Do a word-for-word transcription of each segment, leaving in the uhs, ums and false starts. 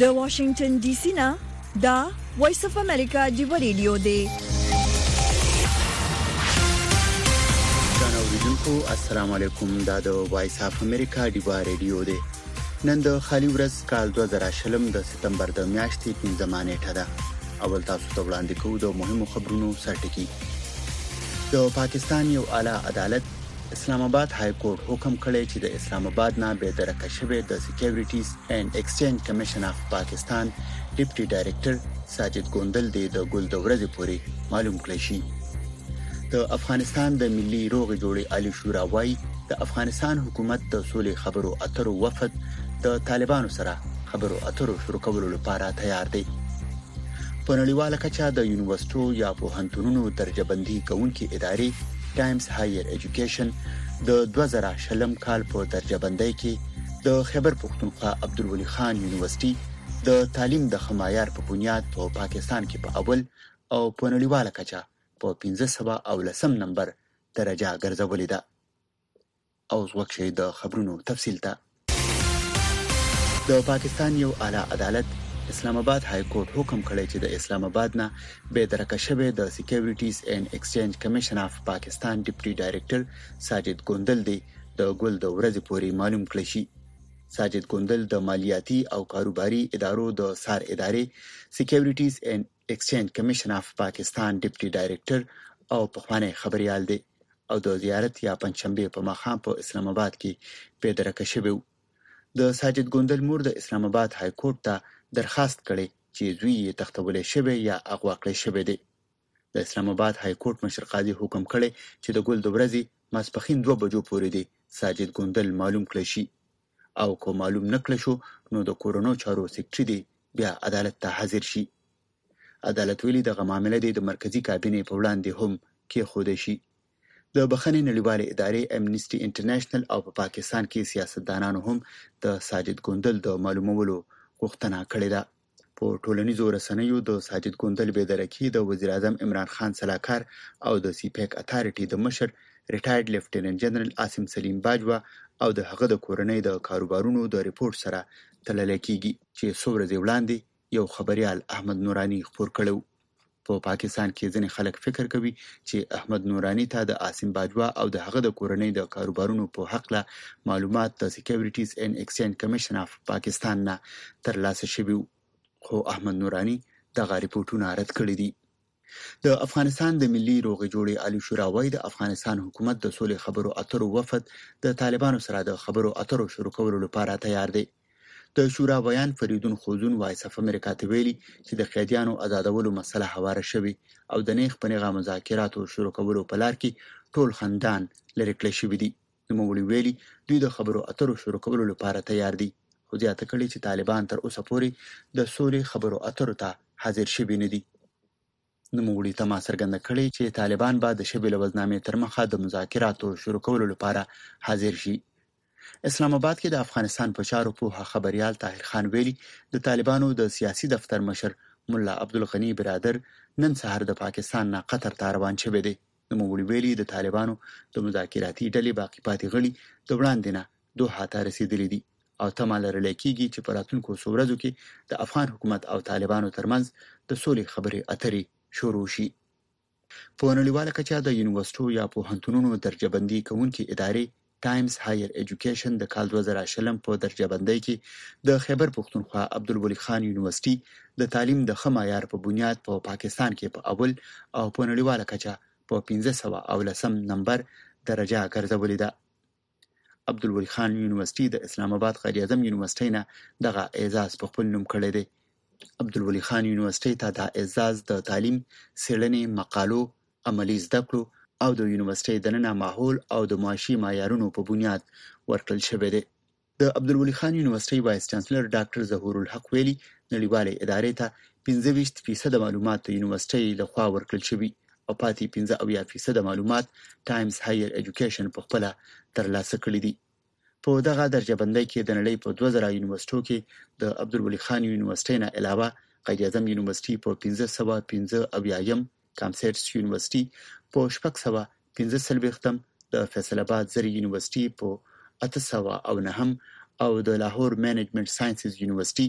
د واشنگټن ډي سي نه دا وایس اف امریکا دی ریډیو دی. جنوبیدونکو السلام علیکم. دا د وایس اف امریکا دی ریډیو دی. نن د خالي ورځ کال دوه زره شلم د سپتمبر د میاشتې پنځمه نیټه ده. اول تاسو ته وړاندې کوو د مهمو خبرونو سرټکی. د پاکستان یو اعلی عدالت اسلام آباد های کورټ حکم کړی چې د اسلام آباد نه به درکه شوی د سکیورټیز اینڈ ایکسچینج کمیشن اف پاکستان ډیپټي ډایریکټر ساجد ګوندل د ګل د ورځې پورې معلوم کړی شي. د افغانستان د ملي روغې جوړې عالی شورا وايي د افغانستان حکومت د سولې خبرو اترو وفد د طالبانو سره خبرو اترو شروع کولو لپاره تیار دی. په نړیواله کچه د یونیورسيټو یا پوهنتونونو درجه بندي کوونکې ادارې ټایمز هایر ایجوکیشن د دوه زره شلم کال په درجه بندۍ کې د خیبر پختونخوا عبدالولي خان یونیورسيټي د تعلیم د خمایار په بنیاد په پا پاکستان کې په اول او په نړیواله کچه په پنځه سوه او لسم نمبر درجه ګرځولې ده. او وګورئ د خبرونو تفصیل ته. د پاکستان یو اعلی عدالت اسلام آباد های کورټ حکم کړی چې د اسلام آباد نه به درکه شوی د سکیورټیز اینڈ ایکسچینج کمیشن اف پاکستان ډیپټي ډایریکټر ساجد ګوندل دی د ګل د ورځې پورې معلوم کړی شي. ساجد ګوندل د مالیاتي او کاروباري ادارو د سار ادارې سکیورټیز اینڈ ایکسچینج کمیشن اف پاکستان ډیپټي ډایریکټر او پخوانی خبريال دی او د زیارت یا پنځشنبه په ماښام په اسلام آباد کې به درکه شوی. د ساجد ګوندل مور د اسلام آباد های کورټ ته درخواست کړي چې زوی یې تختولې شوی یا اغوا کړی شوی دی. د اسلام آباد های کورټ مشر قاضي حکم کړی چې د ګل د ورځې ماسپخین دوه بجو پورې دی ساجد ګوندل معلوم کړی شي او کو معلوم نکړی شو نو د کورونو چارو سیکټری دی بیا عدالت ته حاضر شي. عدالت ویلي د معاملې د مرکزی کابینې په وړاندې هم کې خوده شي. د بخښنې نړیوالې ادارې امنیسټي انټرنیشنل او په پاکستان کې سیاستدانانو هم د ساجد ګوندل د معلومولو غوښتنه کړې ده. په ټولنیزو رسنیو د ساجد ګوندل بېدرکي د وزیر اعظم عمران خان سلاکار او د سی پیک اتارټي د مشر ریټایرډ لیفټیننټ جنرال عاصم سلیم باجوا او د هغه د کورنۍ د کاروبارونو د ریپورت سره تلل کېږي چې څو ورځې وړاندې یو خبريال احمد نورانی خبر کړو. په پا پاکستان کې ځینې خلک فکر کوي چې احمد نورانی ته د عاصم باجوا او د هغه د کورنۍ د کاروبارونو په حق له معلومات د سکیورټیز اینڈ ایکسچینج کمیشن اف پاکستان نه ترلاسه شوي، خو احمد نورانی دغه ریپورتونه رد کړي دي. د افغانستان د ملي روغې جوړې عالی شورا وايي د افغانستان حکومت د سولې خبرو اترو وفد د طالبانو سره د خبرو اترو شروع کولو لپاره تیار دی. د شورا بیان فریدون خوزون وایس اف امریکا ته ویلي چې د قیدیانو آزادولو مسله هواره شوی او د نیغ په نیغه مذاکراتو شروع کولو په لار کې ټول خندان لري کړی شوی دي. نوموړي ویلي دوی د خبرو اترو شروع کولو لپاره تیار دي، خو زیاته کړي چې طالبان تر اوسه پورې د سولې خبرو اترو ته حاضر شوي نه دي. نوموړي تمه څرګنده کړې چې طالبان به د شبې لوزنامې تر مخه د مذاکراتو شروع کولو لپاره حاضر شي. اسلام آباد کې د افغانستان په چارو پوهه خبريال طاهر خان ویلي د طالبانو د سیاسي دفتر مشر مولا عبدالغنی برادر نن سهار د پاکستان نه قطر ته روان شوی دی. نوموړي ویلي د طالبانو د مذاکراتي ډلې باقی پاتې غړي د وړاندې نه دوحه ته رسیدلي دي او تمه لرل کېږي چې په راتلونکو څو ورځو کې د افغان حکومت او طالبانو ترمنځ د سولې خبرې اترې شروع شي. په نړیواله کچه د یونیورسيټو یا پوهنتونونو درجه بندي کوونکې ادارې ټایمز هایر ایجوکیشن د کال دوه زره شلم په درجه بندۍ کې د خیبر پختونخوا عبدالولي خان یونیورسيټي د تعلیم د خمایار په بنیاد په پا پاکستان کې په اول او په نړیواله کچه په پنځه سوه او لسم نمبر درجه ګرځولې ده. عبدالولي خان یونیورسيټي د اسلام آباد قائد اعظم یونیورسيټي نه دغه اعزاز په خپل نوم کړی دی. عبدالولي خان یونیورسيټي ته د اعزاز د تعلیم، څېړنې، مقالو، عملی زده کړو او د یونیورسيټي دننه ماحول او د معاشي معیارونو په بنیاد ورکړل شوی دی. د عبدالولي خان یونیورسيټي وایس چانسلر ډاکټر ظهور الحق ویلي نړیوالې ادارې ته پنځه ویشت فیصد معلومات د یونیورسيټي لخوا ورکړل شوي او پاتې پنځه اویا فیصد معلومات ټایمز هایر ایجوکیشن په خپل ترلاسه کړي دي. په دغه درجه بندۍ کې د نړۍ په دوه زره یونیورسيټو کې د عبدالولي خان یونیورسيټي نه علاوه قائد اعظم یونیورسيټي په پنځه سوه پنځه اویایم، کامسیټس یونیورسيټي په شپږ سوه پنځه څلوېښتم، د فیصل آباد زرعي یونیورسيټي په اته سوه او نهم او د لاهور مینجمنټ ساینسز یونیورسيټي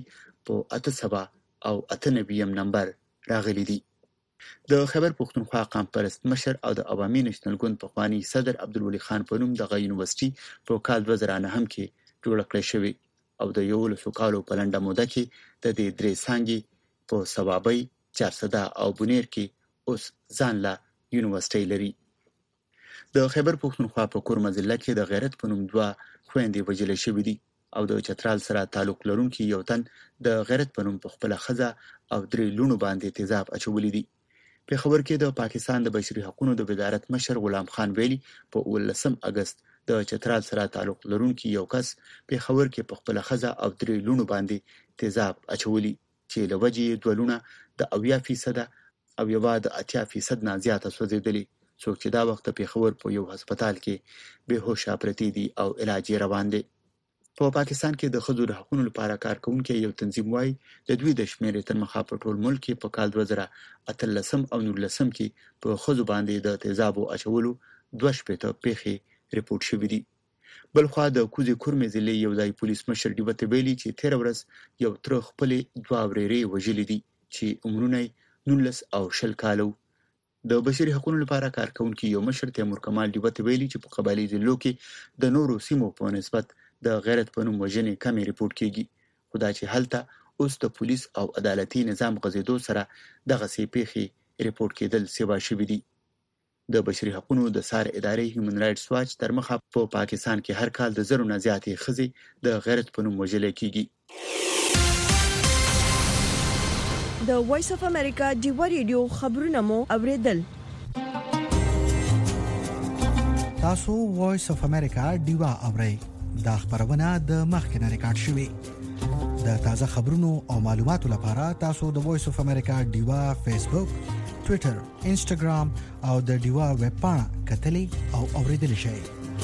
په اته سوه او اته نوي نمبر راغلي دي. د خیبر پښتونخوا قام پرست مشر او د عوامي نېشنل ګوند پخوانی صدر عبدالولي خان په نوم دغه یونیورسيټي په کال دوه زره نهم کې جوړه کړې شوې او د یولسو کالو په لنډه موده کې د دې درې څانګې په ثوابۍ، چارسده او بونیر کې اوس ځان له یونیورسيټي لري. د خیبر پښتونخوا په کورمه ضلع کې د غیرت په نوم دوه خويندې وژل شوې دي او د چترال سره تعلق لرونکي یو تن د غیرت په نوم په خپل خزه او درې لونو باندې تیزاب اچولي دي. په خبر کې د پاکستان د بشري حقوقو د وزارت مشر غلام خان ویلي په ولسم اگست د چترال سره تعلق لرونکي یو کس په خبر کې په خپل خزه او درې لونو باندې تیزاب اچولي چې لوجې دوه لونه د اویا فیصد او یو د اتیا فیصد نه زیاته سوځیدلي، څوک چې دا وخت په خبر په یو هسپتال کې به هوښه پرتی دي او علاج یې روان دی. په پا پاکستان کې د ښځو د حقوقو لپاره کار کوونکي یو تنظیم وايي د دوی د شمیرې تر مخه په ټول ملک کې په کال دوه زره اتلسم او نولسم کې په ښځو باندې د تیزابو اچولو دوه شپېته پیښې ریپورټ شوې دي. بلخوا د کوزې کورمې ضلع یو ځای پولیس مشر ډیوه ته ویلي چې تېره ورځ یو تره خپلې دوه ورېرې وژلې دي چې عمرونه یې نولس او شل کاله وو. د بشري حقوقو لپاره کار کوونکي یو مشر تیمور کمال ډیوه ته ویلي چې په قبایلي ضلعو کې د نورو سیمو په نسبت د غیرت په نوم وژنې کمې ریپورټ کیږي، خو دا چې هلته اوس د پولیس او عدالتي نظام غځېدو سره دغسې پیښې ریپورټ کېدل سیوا شوي دي. د بشري حقوقو د سار ادارې هیومن رایټس واچ تر مخه په پا پاکستان کې هر کال د زرو نه زیاتې ښځې د غیرت په نوم وژل کیږي. د وایس اف امریکا ډیوا ریډیو خبرونه مو اوریدل. تاسو وایس اف امریکا ډیوا اورئ. دا خبرونه د مخکنه ریکارډ شوې. د تازه خبرونو او معلوماتو لپاره تاسو د وایس اف امریکا ډیوا فیسبوک، ټوئیټر، انسټاګرام او د ډیوا ویب پاڼه کتلی او اوریدل شئ.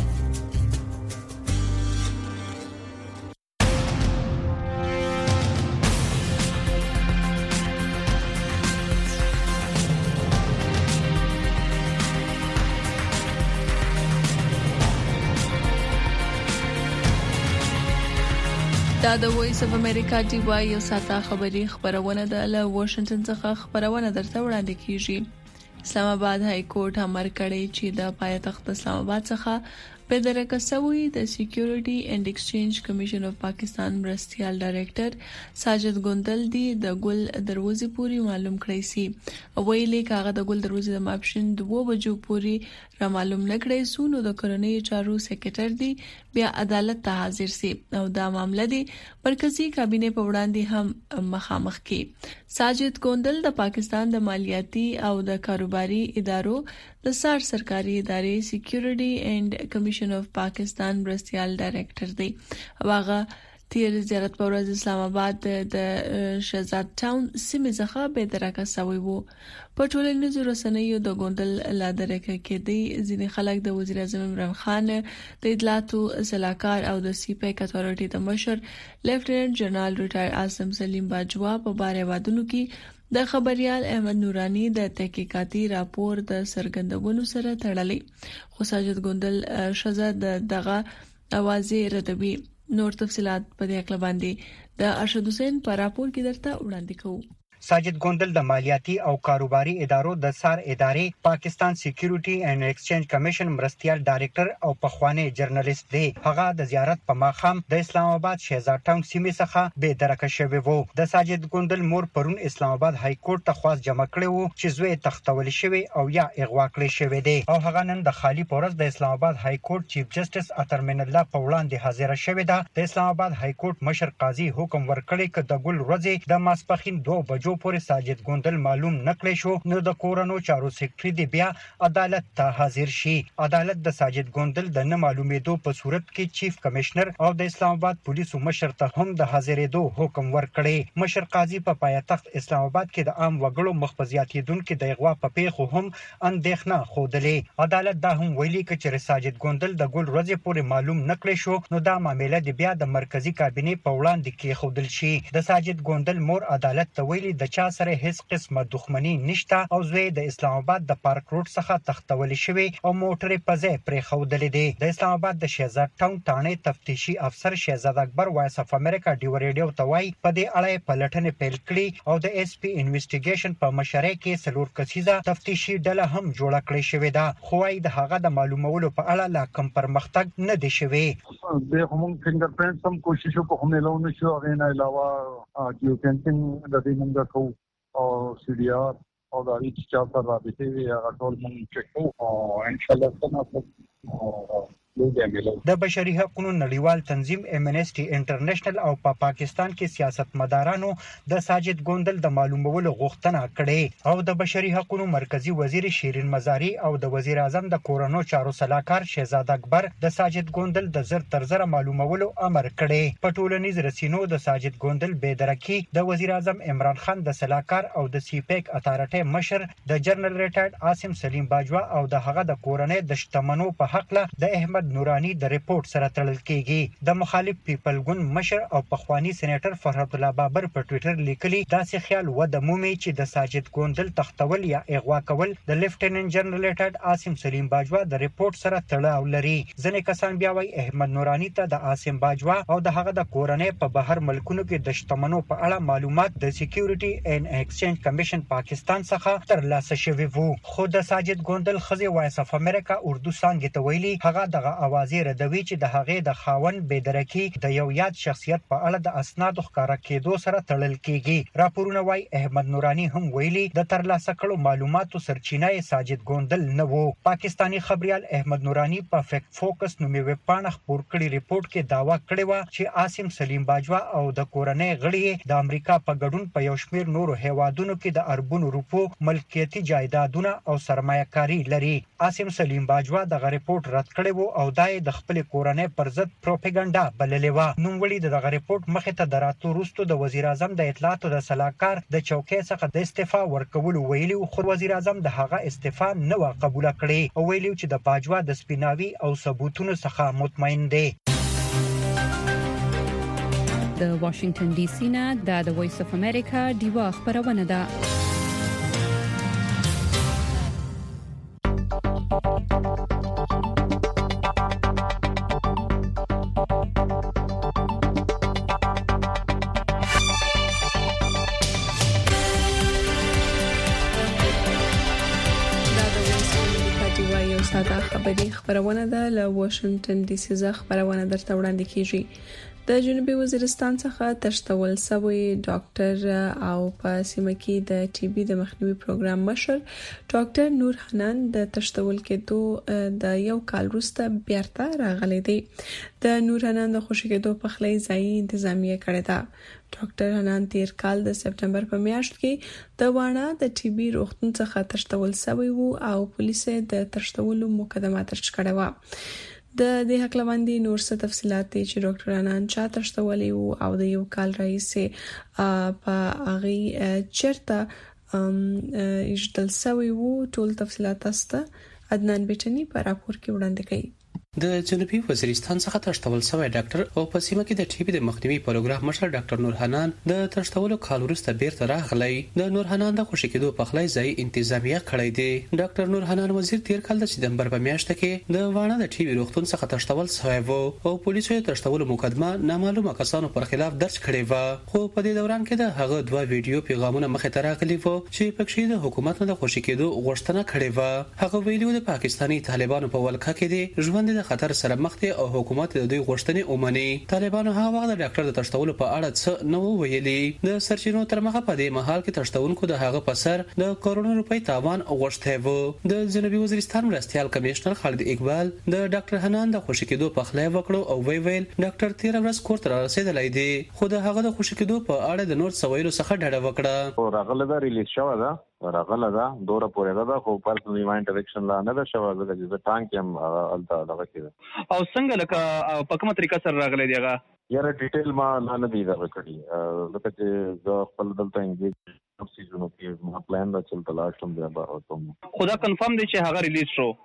دا د وایس اف امریکا ډیوا یو ساعته خبری خبرونه ده له واشنگټن څخه خبرونه درته وړاندې کیږي. اسلام آباد های کورټ امر کړی چې د پایتخت اسلام آباد څخه په درکه سوی د سکیورټي اینڈ ایکسچینج کمیشن اف پاکستان مرستیال ډایریکټر ساجد ګوندل دی د ګل دروازې پوری معلوم کړی سي. ویلي کاغه د ګل دروازې د ماپشن دوه بجو پوری را معلوم نکړی سو نو د کورنۍ چارو سیکریټر دی بیا عدالت ته حاضر سي او دا معاملہ دی مرکزی کابینه په وړاندې هم مخامخ کی. ساجد ګوندل د پاکستان د مالیاتي او د کاروباري ادارو د سار سرکاري ادارې سکیورټي اینڈ کمیشن اف پاکستان مرستیال ډایریکټر دی. هغه تیر زیارت په ورځ اسلام آباد د شهزاد ټاون سیمه څخه به درکه سوی وو. په ټولنیزو رسنیو د ګوندل لا درکه کې دی ځینې خلک د وزیر اعظم عمران خان د اطلاعاتو صلاحکار او د سی پیک اتھارټي د مشر لیفټیننټ جنرال ریټایر عاصم سلیم باجوا په باره وادونو کې د خبريال احمد نورانی د تحقیقاتي راپور د سرګندونو سره تړلې. خو ساجد ګوندل شهزاد دغه اوازې ردوي. نور تفصيلات په دې اړه باندې د ارشد حسین په راپور کې درته وړاندې کوو. ساجد ګوندل د مالیاتي او کاروباري ادارو د سار ادارې پاکستان سکیورټي اینڈ ایکسچینج کمیشن مرستیال ډایریکټر او پخوانی جرنالست دی. هغه د زیارت په ماخام د اسلام آباد شهزاد ټاون سیمه څخه به درکه شوی وو. د ساجد ګوندل مور پرون اسلام آباد های کورټ ته خواست جمع کړی وو چې زوی تختول شوی او یا اغوا کړی شوی دی او هغه نن د خالی پورز د اسلام آباد های کورټ چیف جسټس اترمن الله په وړاندې حاضر شوی دی. د اسلام آباد های کورټ مشر قاضي حکم ورکړی ک د ګل ورځې د ماسپخین دوه بجو پورې ساجد ګوندل معلوم نکړی شو نو د کورونو چارو سیکریټری دی بیا عدالت ته حاضر شي. عدالت د ساجد ګوندل د نه معلومېدو په صورت کې چیف کمشنر او د اسلام آباد پولیسو مشر ته هم د حاضرېدو حکم ورکړی. مشر قاضي په پایتخت اسلام آباد کې د عام وګړو مخبزياتیدونکو د اغوا په پیښو هم اندېښنه خوده. عدالت دا هم ویلي چې ساجد ګوندل د ګل ورځې پورې معلوم نکړی شو نو دا معاملې د بیا د مرکزی کابینه په وړاندې کې خودل شي. د ساجد ګوندل مور عدالت ته ویلي کې د چا سره هیڅ قسمه دښمنی نشته او زوی د اسلام آباد د پارک روډ څخه تختول شوی او موټر په ځای پرې خودلې دي. د اسلام آباد د شهزاد ټاون ثانې تفتیشي افسر شهزاد اکبر وایس اف امریکا ډیو ریډیو ته وایي په دې اړه پلټنې پیل کړي او د ایس پی انویسټیګیشن په مشرۍ کې څلور کسیزه تفتیشي ډله هم جوړه کړې شوې ده. خو وايي د هغه د معلومولو په اړه لا کوم پرمختګ نه دی شوی. د هم فنګر پرینټ هم کوشش وکړو خو ملو نشو. هغه نه علاوه جیو فینسینګ د دې موږ کوو او سی ډي آر او د هیڅ چا سره رابطه وي هغه ټول موږ چک کوو او ان شاء الله څنګه د بشري حقوقو نړیوال تنظیم امنسټي انټرنیشنل او په پا پاکستان کې سیاستمدارانو د ساجد ګوندل د معلومولو غوښتنه کړې او د بشري حقوقو مرکزی وزیر شیرین مزاری او د وزیر اعظم د کورونو چارو صلاحکار شهزاد اکبر د ساجد ګوندل د زر تر زر معلومولو امر کړی. په ټولنیز رسینو د ساجد ګوندل بېدرکي د وزیر اعظم عمران خان د صلاحکار او د سی پیک اتارټي مشر د جنرال ریټایرډ عاصم سلیم باجوا او د هغه د کورنۍ د شتمنو په حق له د احمد نورانی د ریپورت سره تړل کیږي. د مخالف پیپل ګوند مشر او پخوانی سېنیټر فرحت الله بابر په ټوئیټر لیکلي داسې خیال و د مومي چې د ساجد ګوندل تختول یا اغوا کول د لیفټیننټ جنرال ریټایرډ عاصم سلیم باجوا د ریپورت سره تړاو لري. ځینې کسان بیا وايي احمد نورانی ته د عاصم باجوا او د هغه د کورنۍ په بهر ملکونو کې د شتمنو په اړه معلومات د سکیورټي اینڈ ایکسچینج کمیشن پاکستان څخه ترلاسه شوي وو. خو د ساجد ګوندل خزي وایس اف امریکا اردو څانګې ته ویلي هغه دغه اوازې ردوي چې د هغې د خاون بېدرکي د یو یاد شخصیت په اړه د اسنادو ښکارا کېدو سره تړل کیږي. راپورونه وايي احمد نورانی هم ویلي د ترلاسه کړو معلوماتو سرچینه ساجد ګوندل نه وو. پاکستانی خبريال احمد نورانی په فیکټ فوکس نومي ویب پاڼه خپور کړي ریپورت کې داوا کړې و چې عاصم سلیم باجوا او د کورنۍ غړي د امریکا په ګډون په یو شمېر نورو هیوادونو کې د اربونو روپو ملکیتي جایدادونه او سرمایه‌کاري لري. عاصم سلیم باجوا دغه ریپورت رد کړی وو او دای د خپل کورنۍ پر ضد پروپاګاندا بللې و. نوموړي دغه ریپورت مخه ته دراتو وروسته د وزیر اعظم د اطلاعاتو د صلاحکار د چوکۍ څخه د استعفا ورکولو ویلي خو وزیر اعظم د هغه استعفا نه و قبول کړی او ویلي چې د باجوا د سپیناوي او ثبوتونو څخه مطمئن دی. د واشنگټن ډي سي نه د وایس اف امریکا ډیوا خبرونه ده. ساده خبري خبرونه ده له واشنگټن ډي سي څخه خبرونه درته وړاندې کیږي. د جنوبي وزیرستان څخه تشتول سوی ډاکټر او په سیمه کې د ټي بي د مخنیوي پروګرام مشر ډاکټر نور حنان د تشتول کېدو د یو کال وروسته بیرته راغلی دی. د نور حنان د خوشی کېدو په خلای ځای انتظامیه کړې ده. ډاکټر حنان تیر کال د سپټمبر په میاشت کې د واڼه د ټي بي روغتون څخه تشتول سوی وو او پولیس د تشتولو مقدمه درج کړې و. د دې حق لوندې نور څه تفصيلات دي چې ډاکټر حنان چا تشتولي وو او د یو کال راهیسې په هغه چرته اجتل سوی وو. ټول تفصيلات تاسو عدنان بیٹنی په راپور کې وړاندې کړي. د جنوبي وزیرستان څخه تشتول شوی ډاکټر او په سیمه کې د ټي بي د مخنیوي پروګرام مشر ډاکټر نور حنان د تشتولو کال وروسته بیرته راغلی. د نور حنان د خوشی کېدو په خلای ځای انتظامیه کړی دی. ډاکټر نور حنان وزیر تیر کال د سپتمبر په میاشت کې د واڼه د ټي بي روغتون څخه تشتول شوی وو او پولیسو یې تشتولو مقدمه نامعلومه کسانو پر خلاف درج کړې و. خو په دې دوران کې د هغه دوه ویډیو پیغامونه مخه ته راغلي وو چې پکې د حکومت نه د خوشی کېدو غوښتنه کړې و. هغه ویډیو د پاکستاني طالبانو په ولکه کې دی ژوند د خطر سره مخ او حکومت د دوی غوښتنې اومني. طالبانو هغه وخت د ډاکټر د تشتولو په اړه څه نو ویلي. د سرچینو تر مخه په دې مهال کې تشتونکو د هغه په سر د کروڑونو روپۍ تاوان غوښته وو. د جنوبي وزیرستان مرستيال کمشنر خالد اقبال د ډاکټر حنان د خوشی کېدو په خلای وکړو او وی ویل ډاکټر تیر ورځ کور ته رسیدلی دی خو د هغه د خوشی کېدو په اړه د نور سویلو څخه ډډه وکړه. او راغله دا ریلیز شوه ده راغله دا دوره پورې دا خو پرسنل ایونت ډایرکشن لا نه دا شوه چې د ټانک هم الته دغه کېده. او څنګه لکه په کومه طریقه سره راغلی دی هغه یاره ډیټیل ما نه دی دا کړی لکه چې د خپل دلته انګلیش سیزونو کې ما پلان را چلته لاستم بیا به اوتم خدا کنفرم دی چې هغه ریلیز شو.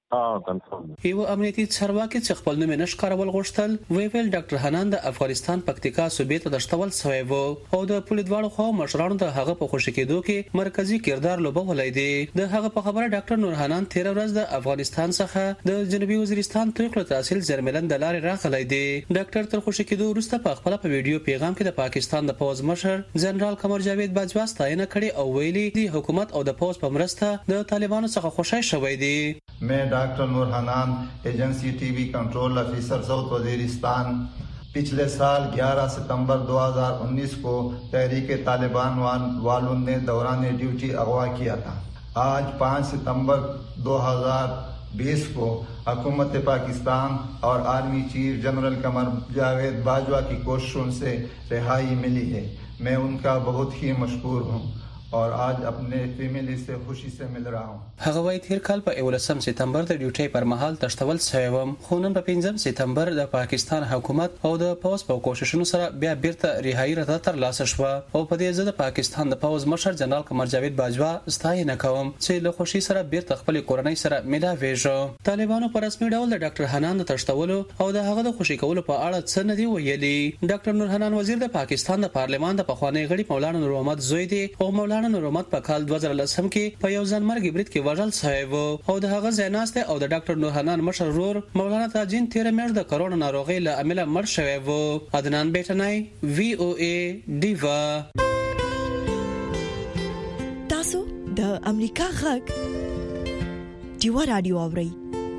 ها کنفرم. یو امنیتي چارواکي چې خپل نوم نش کارول غوښتل وی ویل ډاکټر حنان د افغانستان پکتیکا صوبې ته د شتول سوی وو او د پولیټوالو خو مشرانو د هغه په خوشی کېدو کې مرکزی کردار لوبولای دی. د هغه په خبره ډاکټر نور حنان تیر ورځ د افغانستان څخه د جنوبي وزیرستان توکل تحصیل زرملن د لارې راغلی دی. ډاکټر تر خوشی کېدو وروسته په خپل په ویډیو پیغام کې د پاکستان د پوز مشر جنرال قمر جاوید باجوا ستاینه کړې او ویلي دی حکومت او د پوز په مرسته د طالبانو څخه خوشی شوی دی. मैं doctor Noor Hanan agency TV control officer South Waziristan पिछले साल ग्यारह सितंबर दो हज़ार उन्नीस को तहरीक तालिबान वालों ने दौरान ड्यूटी अगवा किया था. आज पाँच सितंबर दो हज़ार बीस को हुकूमत पाकिस्तान और army chief general Qamar Javed Bajwa की कोशिशों से रिहाई मिली है. मैं उनका बहुत ही मशकूर हूँ और आज अपने फैमिली से खुशी से मिल रहा हूँ. هغه وایي تیر کال په اولسم سپتمبر د ډیوټي پر مهال تشتول شوی وم خو نن په پنځم سپتمبر د پاکستان حکومت او د پوز په کوششونو سره بیا بیرته رهایی راته تر لاسه شو او په دې ځل د پاکستان د پوز مشر جنرال قمر جاوید باجوا ستاینه کوم چې له خوشي سره بیرته خپل کورنۍ سره ملاوي شو. طالبانو په رسمي ډول د ډاکټر حنان د تشتولو او د هغه د خوشي کولو په اړه څه نه دی ویلي. ډاکټر نور حنان وزیر د پاکستان د پارلمان د پخوانی غړي مولانا نور محمد زوی دی او مولانا نور محمد په کال دوه زره لسم کې په یو ځان مرګ برید کې وژل شوی و او د هغه ځیناسته او د ډاکټر نور حنان مشر رور مولانا تاجین تیر میاشت د کرونا ناروغي له امله مړ شوی و. عدنان بیٹنای وی او ای دیوا. تاسو د امریکا غږ دیوا رادیو اورئ.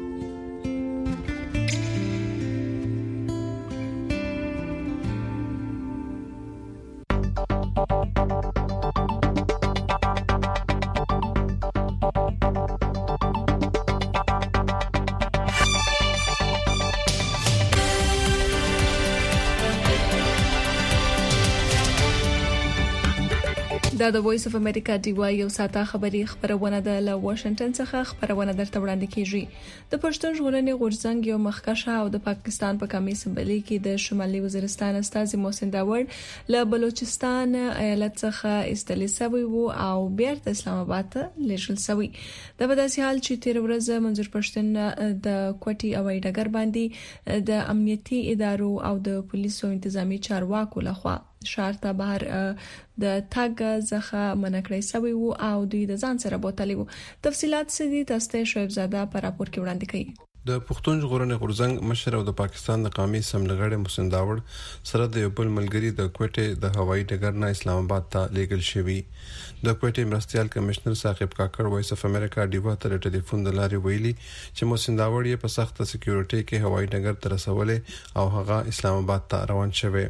دا د وایس اف امریکا دی وای یو ساته خبري خبرونه د له واشنگټن څخه خبرونه درته وړاندې کیږي. د پښتون ژغورنې غورځنګ یو مخکشه او د پاکستان په کمی سمبلي کې د شمالي وزیرستان استاذ محسن داوړ له بلوچستان ایالت څخه استلی سوی وو او بیرته اسلام آباد ته لیږل سوی. د بداسي حال چې تیر ورځ منظور پښتون د کوټي او ډګر باندې د امنیتي ادارو او د پولیسو انتظامی چارواکو لخوا شهر ته بهر د تاګ ځخه منکړی سوی وو او دوی د ځان سره بوتلی وو. تفصيلات سدي تاسو شعیب زاده په راپور کې وړاندې کړي. د پښتون ژغورنې غورځنګ مشر او د پاکستان د قومي سملګړې محسن داوړ سره د یو بل ملګری د کوټې د هوایي ډګر نه اسلام آباد ته لیږل شوی. د کوټې مرستيال کمشنر ثاقب کاکړ وایس اف امریکا ډیوا ته ټلیفون د لارې ویلي چې محسن داوړ یې په سخت سکیورټي کې هوایي ډګر ته رسولې او هغه اسلام آباد ته روان شوی.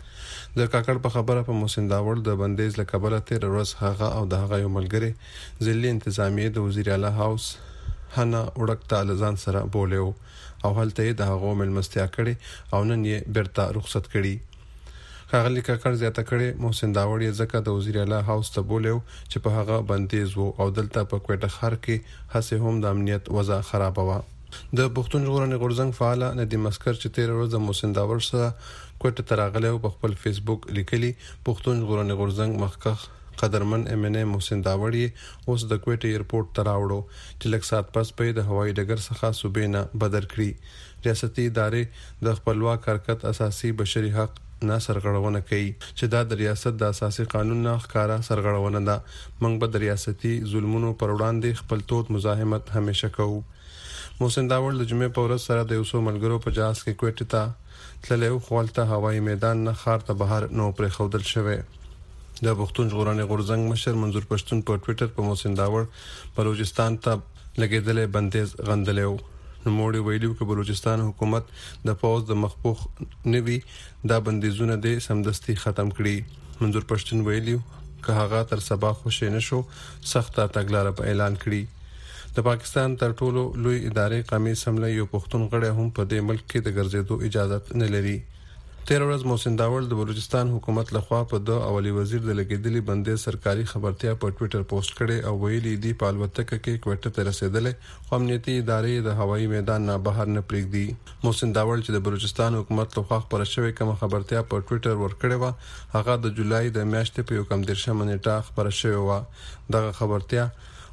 د کاکړ په خبره په محسن داوړ د بندیز له کبله تیر ورځ هغه او د هغه یو ملګری ځلې انتظامیه د وزیر اعلی هاوس هنا وړکتا لزان سره بولیو او هلته د هغه ملمستیا کړي او نن یې بیرته رخصت کړي. خاغلی کاکړ زیاته کړي محسن داوړ یې ځکه د وزیر اعلی هاوس ته بولیو چې په هغه بندیز وو او دلته په کوټه خار کې هڅه هم د امنیت وضع خراب و. د پښتون ژغورنې غورځنګ فعال ندیم اسکر چې تیر ورځ د محسن داوړ سره کوټه تراغله او په خپل فیسبوک لیکلي پښتون ژغورنې غورځنګ مخکخ قدرمن ام ان ای محسن داوړ اوس د کوټه ایرپورټ تراوړو چې لږ سات پس په د هوایي ډګر څخه صوبې نه بدر کړی. ریاستي ادارې د خپلواک حرکت اساسي بشري حق نه سرغړونه کوي چې دا د ریاست د اساسي قانون نه ښکارا سرغړونه ده. موږ به د ریاستي ظلمونو پر وړاندې خپل توت مزاحمت همیشه کوو. محسن داوړ د جمعې په ورځ سره د یو څو ملګرو په جهاز کې کوټه ته تللو خپلته هوایي میدان نه خار ته بهر نو پرې خودل شوی. د پښتون ژغورنې غورځنګ مشر منظور پښتون په ټوئیټر په محسن داوړ بلوچستان ته لګیدلې بندیز غندلو. نو موړي ویلو چې بلوچستان حکومت د فوز د مخپوخ نوي دا بندیزونه د سمدستي ختم کړي. منظور پښتون ویلو که هغه تر سبا خوشی نشو سخت تګلارې په اعلان کړي. د پاکستان تر ټولو لوی ادارې قومي سملې یو پښتون غړي هم په دې ملک کې د ګرځېدو اجازه نه لري. تیر ورځ محسن داوړ د بلوچستان حکومت لخوا په د اولی وزیر د لګیدلې بندې سرکاري خبرتیا په ټوئیټر پوسټ کړي او ویلي دی په الوتکه کې کوټه ته رسیدلې خو امنیتي ادارې د هوایي میدان نه بهر نه پریږدي. محسن داوړ چې د بلوچستان حکومت لخوا خبر شوی کوم خبرتیا په ټوئیټر ورکړې و هغه د جولای د میاشتې په یو کم دیرشم نیټه خبر شوی و. دغه خبرتیا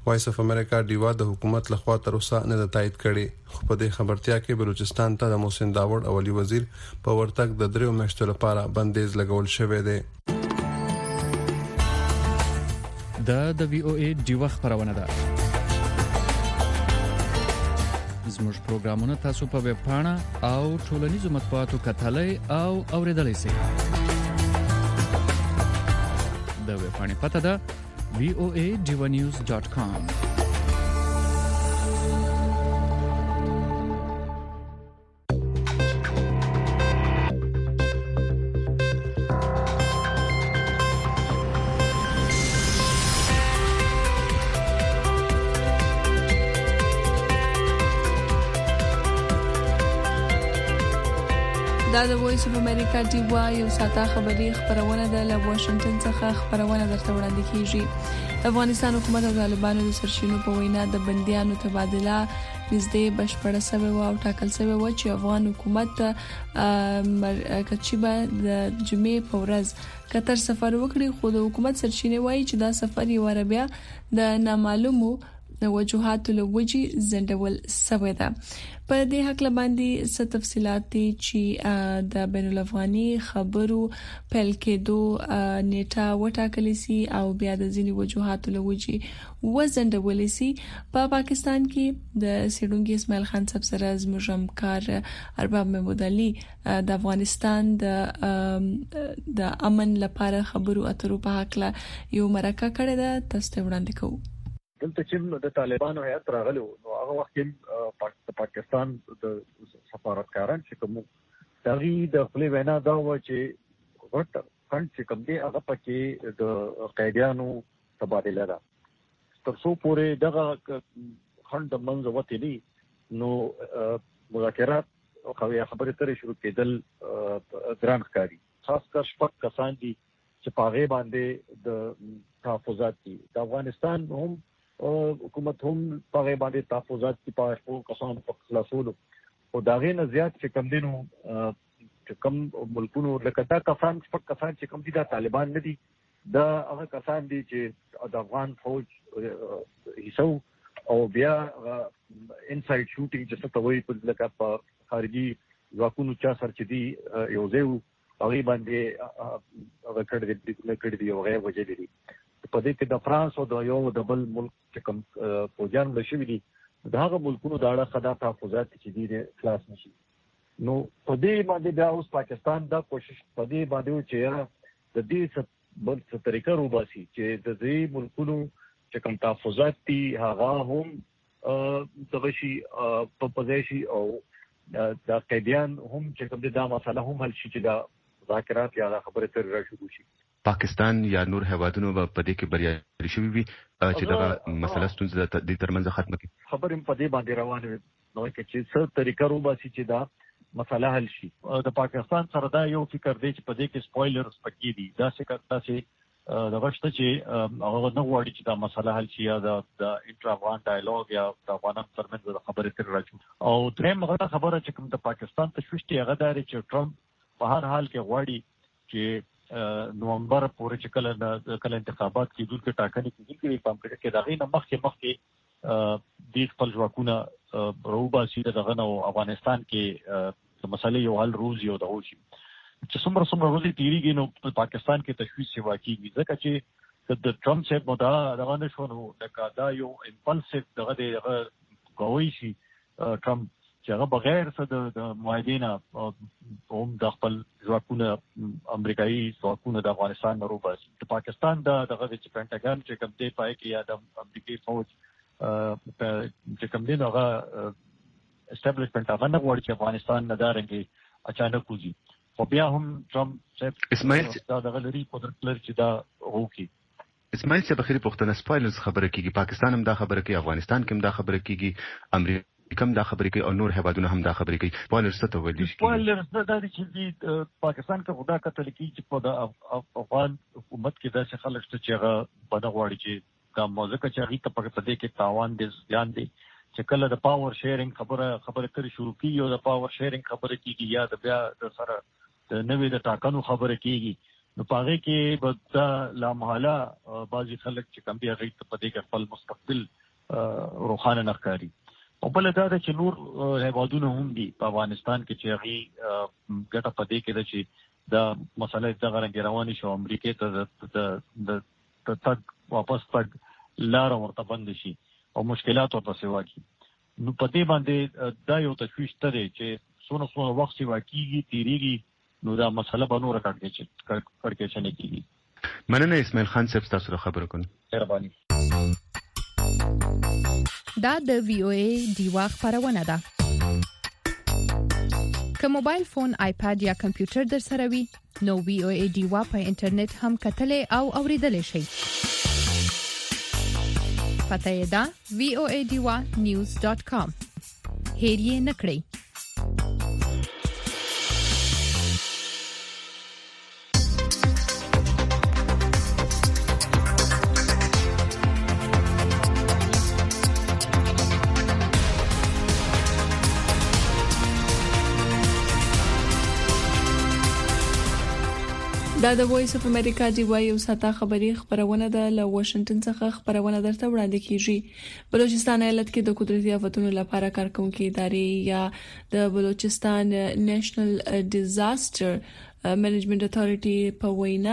وایس اف امریکا ډیوا د حکومت لخوا تر اوسه نه تایید کړي، خو په دې خبرتیا کې بلوچستان ته د محسن داوړ او علي وزیر په ورتګ د دریو میاشتو لپاره بندیز لګول شوی دی. دا د وی او ای ډیوا خبرونه ده. زموږ پروګرامونه تاسو په ویب پاڼه او ټولنیزو مطبوعاتو کتلای او اوریدلای شئ. د ویب پاڼې پته ده وی او ای ډیوا نیوز ډاٹ کام. دا د وایس اف امریکا ډیوا یو ساته خبري خبرونه ده له واشنگټن څخه خبرونه درته وړاندې کیږي. افغانستان حکومت او طالبانو د سرچینو په وینا د بنديانو تبادله نږدې بشپړه شوې و او ټاکل شوې و چې افغان حکومت کچې به د جمعې په ورځ قطر سفر وکړي، خو د حکومت سرچینې وایي چې دا سفر یې وربیا د نامعلومو د وجوهاتو له وجې ځنډول شوی ده. په دې حق باندې څه تفصيلات دي چې د بین الافغاني خبرو پیل کېدو نیټه وټاکل شي او بیا د ځینی وجوهاتو له وجې وزندول شي. په پاکستان کې د سیډونګي اسماعیل خان صاحب سره زموږ همکار ارباب محمود علي د افغانستان د د امن لپاره خبرو اترو په حق له یو مرکه کړې ده، تاسو ته وړاندې کوم. دلته چې د طالبانو هیات راغلو نو هغه وخت کې پاکستان د سفارتکاران چې کوم دغه د خپل وینا دا و چې ورته فند چې کوم دی هغه پکې د قیدیانو تبادله ده. تر څو پورې دغه خند د منځ وته دي نو مذاکرات او خبرې ترې شروع کېدل ګران ښکاري. خاص کر شپږ کسان دي چې په هغه باندې د تحفظات دي. د افغانستان هم حکومت هم په هغه باندې تحفظات کې پاتې کسان په خلاصولو او دا غي نه زیات چې کم دینو چې کم ملکونو لکه دا کسان شپږ کسان چې کم دي دا طالبان نه دي، دا هغه کسان دي چې د افغان فوج هیڅو او بیا انساید شوټینګ چې څه ته وایي په لکه په خارجي ځواکونو چا سر چې دي یو ځای هغه باندې هغه کړي دي کړي دي هغه وجه دي. په دې کې د فرانس او د یو د بل ملک چې کوم فوجان لشي دي دا هغه ملکونو دا اړه خدا تحفظات چې دي خلاص نشي. نو په دې باندې بیا اوس پاکستان دا کوشش په دې باندې چې د دې بل څه طریقه روباسي چې د دې ملکونو چې کوم تحفظات دي هغه هم دغشي په پوزیشن او د قیدیان هم چې کوم دا مسله هم حل شي چې دا مذاکرات یا خبرې تر را شروع شي. پاکستان یا نور هیوادونو په دې کې بریالي شوي وي چې دا مسله ستونزه د ترمنځ ختمه کړي. خبرې په دې باندې روانه وي نو چې څه طریقه روباسي چې دا مسله حل شي. د پاکستان سره دا یو فکر دی چې په دې کې سپویلرز پکې دي، دا څه کړه چې دا غشته چې هغه نه غواړي چې دا مسله حل شي یا د انټر افغان ډایالوګ یا د افغانانو ترمنځ د خبرې تر راځي. او دریم هغه خبره چې کوم د پاکستان تشویش دی هغه دا چې ټرمپ په هر حال کې غواړي چې نومبر پورې چې کله کله انتخابات کې دوی کې ټاکنې کېږي په امریکا کې دا غي نه مخکې مخکې د خپل ځواکونه روباسي دغه نو افغانستان کې د مسلې یو حل روز یو د هوشي چې څومره څومره ورځې تیریږي نو په پاکستان کې تشویش شي واقعي ځکه چې د ټرمپ صاحب مدا دغه نشو نو لکه دا یو امپلسیو دغه دغه کوي شي ټرمپ چې هغه بغیر څه د معاهدینه هم د خپل ځواکونه امریکایي ځواکونه د افغانستان نه روباسي. د پاکستان د دغه چې پینټاګان چې کوم دی پای کې یا د امریکایي فوج چې کوم دی هغه اسټابلیشمنت هغه نه غواړي چې افغانستان نه دارنګي اچانک وځي. خو بیا هم ټرمپ صاحب اسماعیل دا دغه لري قدرت لري چې دا وکړي. اسماعیل صاحب بخیر پښتنه سپایلرز خبره کیږي، پاکستان هم دا خبره کوي، افغانستان کې هم دا خبره کیږي، امریکا کوم دا خبرې کوي او نور هیوادونه هم دا خبرې کوي. سپویلرز څه ته ویل شي؟ سپویلرز دا دي چې پاکستان کې خدا کتل کی چې په د افغان حکومت کې داسې خلک چې هغه بده غواړي چې دا موضوع چې هغه ته په دې کې تاوان دي ځان دي چې کله د پاور شیرینګ خبره خبره کړی شروع کیږي او د پاور شیرینګ خبره کیږي یا د بیا د سره د نوې د ټاکنو خبره کیږي نو پاره کې به لا محاله بعضی خلک چې کوم دی هغه ته پدې کې خپل مستقبل روخانه نخکاری او بل دا چې نور هیوادونه هم دي په افغانستان کې چې هغه ګټه پدې کې ده چې دا مسله د غرنګ رواني شو امریکا ته د تک واپس تک لار ورته بند شي او مشکلات ورته واقعي نو پدې باندې دا یو تشویش ترې چې څونه څونه وخت چې واقعي تیریږي نو دا مسله به نور کړکې چې کړکې چنه کیږي. مننه اسماعیل خان صاحب تاسو خبرو کوم. مهرباني. دا د وی او ای دیوا خبرونه ده. که موبایل فون، آیپاد یا کمپیوټر در سره وي نو وی او ای دیوا په انټرنیټ هم کتلې او اوریدلې شي. پته یې ده وی او ای دیوا نیوز ډاٹ کام. هیر یې نکړئ. دا د وایس اف امریکا دی وای او ساته خبری خبرونه ده له واشنگټن څخه خبرونه درته وړاندې کیږي. بلوچستان ایالت کې د قدرتي آفتونو لپاره کارکونکو ادارې یا د بلوچستان نېشنل ډیزاستر منیجمنت اتھارټي په وینا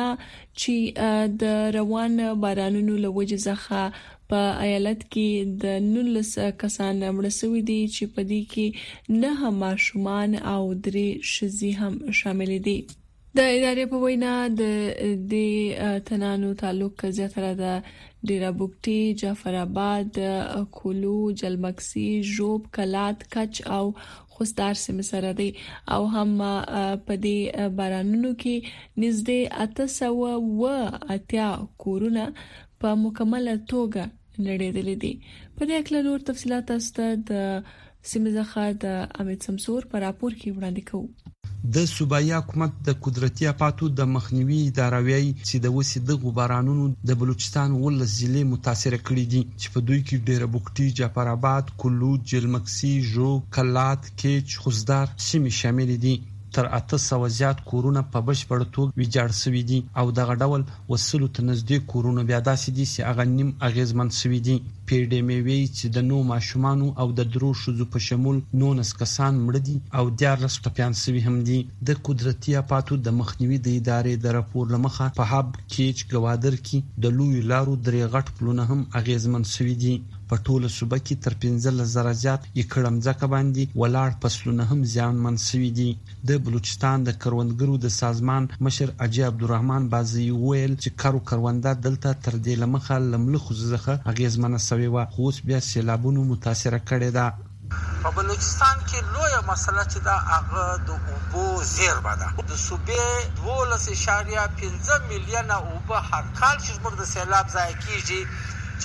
چې د روان بارانونو له وجې څخه په ایالت کې د نولس کسان مړ شوي دي چې په دې کې نه ماشومان او درې ښځې هم شامل دي. د ادارې په وینا د د تنانو تعلق زیاتره د ډیرا بوکټي، جعفر آباد، کولو، جلمکسي، ژوب، کلات، کچ او خوستار سیمه سره دی او هم په دې بارانونو کې نږدې اته سوه و اتیا کورونه په مکمله توګه نړیدلې دي. په دې اړه نور تفصيلات تاسو د سیمه څخه د امید سمسور په راپور کې وړاندې کوو. د صوبایي حکومت د قدرتي آفاتو د مخنیوي ادارې چې د وسی د غبارانونو د بلوچستان ولس ضلع متاثر کړي دي چې په دوی کې ډیره بوکټي، جعفر آباد، کلو، جلمکسي، ژو، کلات، کیچ، خوزدار سیمې شامل دي. تر اته سوه زیات کورونه په بشپړ توګه ویجاړ شوي دي او دغه ډول وسلو ته نږدې کورونه بیا داسې دي چې هغه نیم اغیزمن شوي دي. پیډې وی چې د نو ماشومانو او د درو شذو په شمول نونس کسان مړ دي او دیارلس ټپیان شوي هم دي. د قدرتي آفاتو د مخنیوي د ادارې د راپور لمخه په هب کیچ ګوادر کې د لوی لارو درې غټ پلونه هم اغیزمن شوي دي. په ټوله صوبه کې تر پنځلس زره زیات یکړم ځکه باندې ولاړ فصلونه هم زیانمن شوي دي. د بلوچستان د کروندګرو د سازمان مشر اجي عبدالرحمن بازي ویل چې کارو کرونده دلته تر دې لمخه لملخ زخه اغیزمن شوي و خو بیا سیلابونو متاثر کړي ده. په بلوچستان کې لویه مسله چې دا هغه د اوبو زیرمه ده. د صوبې دولس اشاریه پنځه میلیونه اوبه هر کال چې زموږ د سیلاب ځای کیږي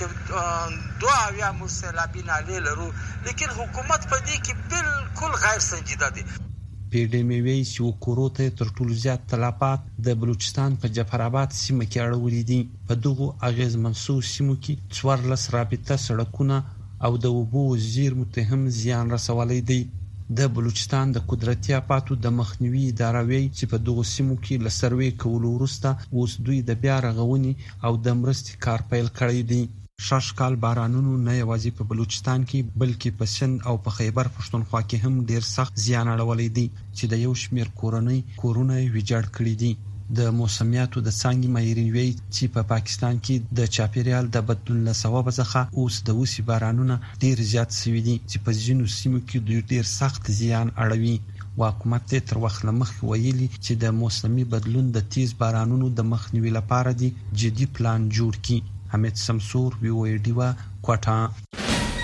چې دوه اویا موږ سیلابي نالې لرو لیکن حکومت په دې کې بالکل غیر سنجیده دی. پیډې میوي چې وکورو ته تر ټولو زیات تلفات د بلوچستان په جعفر آباد سیمه کې اړولې دي. په دغه اغیزمن سو سیمو کې څوارلس رابطه سړکونه او د اوبو زیرمو ته هم زیان رسولې دي. د بلوچستان د قدرتي آفاتو د مخنیوي ادارې چې په دغه سیمو کې ل سروې کولو وروسته اوس دوی د بیا رغونې او د مرستې کار پیل کړی دی. شش کال بارانونو نه یوازې په بلوچستان کې بلکې په سند او په خیبر پښتونخوا کې هم ډیر سخت زیان اړولې دي چې د یو شمیر کورنۍ کورونه ویجاړ کړي دي. د موسمیاتو د څانګې مایروي چې په پاکستان کې د چاپیریال د بدلون له سبب څخه اوس د وسی بارانونه ډیر زیات شوي دي چې په ځینو سیمو کې ډیر سخت زیان اړوي. حکومت تر وخت مخکې ویلي چې د موسمي بدلون د تیز بارانونو د مخنیوي لپاره دی جدي پلان جوړ کړي. حمید سمسور وی او ای دیوا کوټا.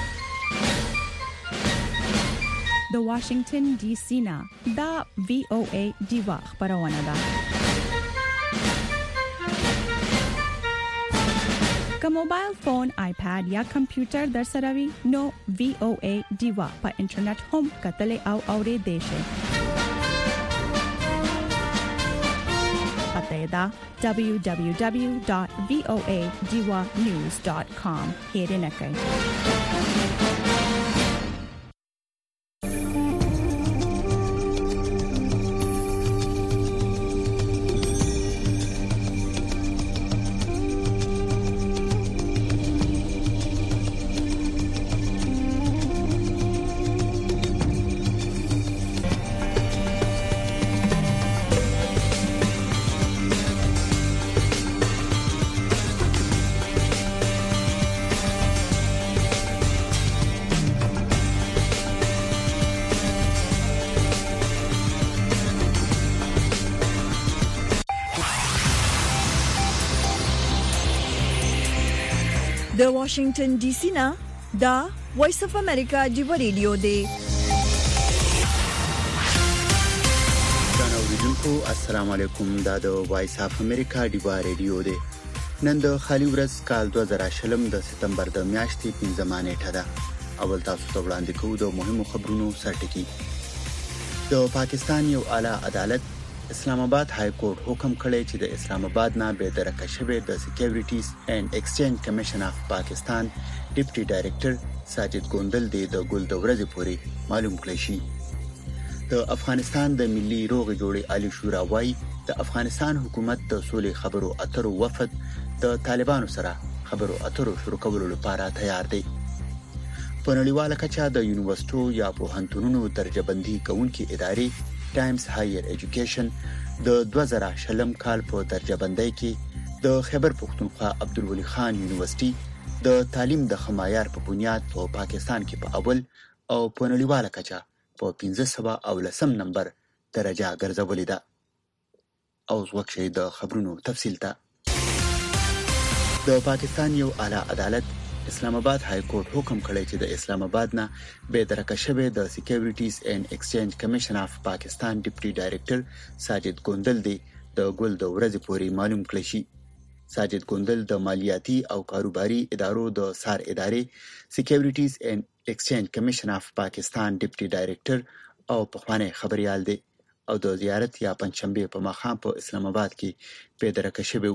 د واشنگټن ډي سي نه دا وی او ای دیوا خبرونه ده. که موبایل فون، آیپاد یا کمپیوټر در سره وي نو وی او ای دیوا په انټرنیټ هم کتلې او اوریدلې شي. da w w w dot voa diwa news dot com. Here nakai. د واشنگټن ډي سي نه دا وایس اف امریکا دی ریډیو دی. جنوبیدونکو السلام علیکم. دا د وایس اف امریکا دی ریډیو دی. نن د خالي ورځ کال دوه زره شلم د سپتمبر د میاشتې پنځمه نیټه ده. اول تاسو ته وړاندې کوو د مهمو خبرونو سرټکی. د پاکستان یو اعلی عدالت اسلام آباد های کورټ حکم کړی چې د اسلام آباد نه به درکه شوی د سکیورټیز اینڈ ایکسچینج کمیشن اف پاکستان ډیپټي ډایریکټر ساجد ګوندل د ګل د ورځې پورې معلوم کړی شي. د افغانستان د ملي روغ جوړې عالی شورا وايي د افغانستان حکومت د سولې خبرو اترو وفد د طالبانو سره خبرو اترو شروع کولو لپاره تیار دی. په نړیواله کچه د یونیورسيټو یا پوهنتونونو درجه بندي کوونکې ادارې ټایمز هایر ایجوکیشن د دوه زره شلم کال په درجه بندۍ کې د خیبر پختونخوا عبدالولي خان یونیورسيټي د تعلیم د خمایار په بنیاد په پا پاکستان کې په اول او په نړیواله کچه په پنځه سوه او لسم نمبر درجه ګرځولې ده. او وکشي د خبرونو تفصیل ته. د پاکستان یو اعلی عدالت اسلام آباد های کورټ حکم کړی چې د اسلام آباد نه به درکه شوی د سکیورټیز اینڈ ایکسچینج کمیشن اف پاکستان ډیپټي ډایریکټر ساجد ګوندل دی د ګل د ورځې پورې معلوم کړی شي. ساجد ګوندل د مالیاتي او کاروباري ادارو د سار ادارې سکیورټیز اینڈ ایکسچینج کمیشن اف پاکستان ډیپټي ډایریکټر او پخوانی خبريال دی او د زیارت یا پنځشنبه په ماښام په اسلام آباد کې به درکه شوی.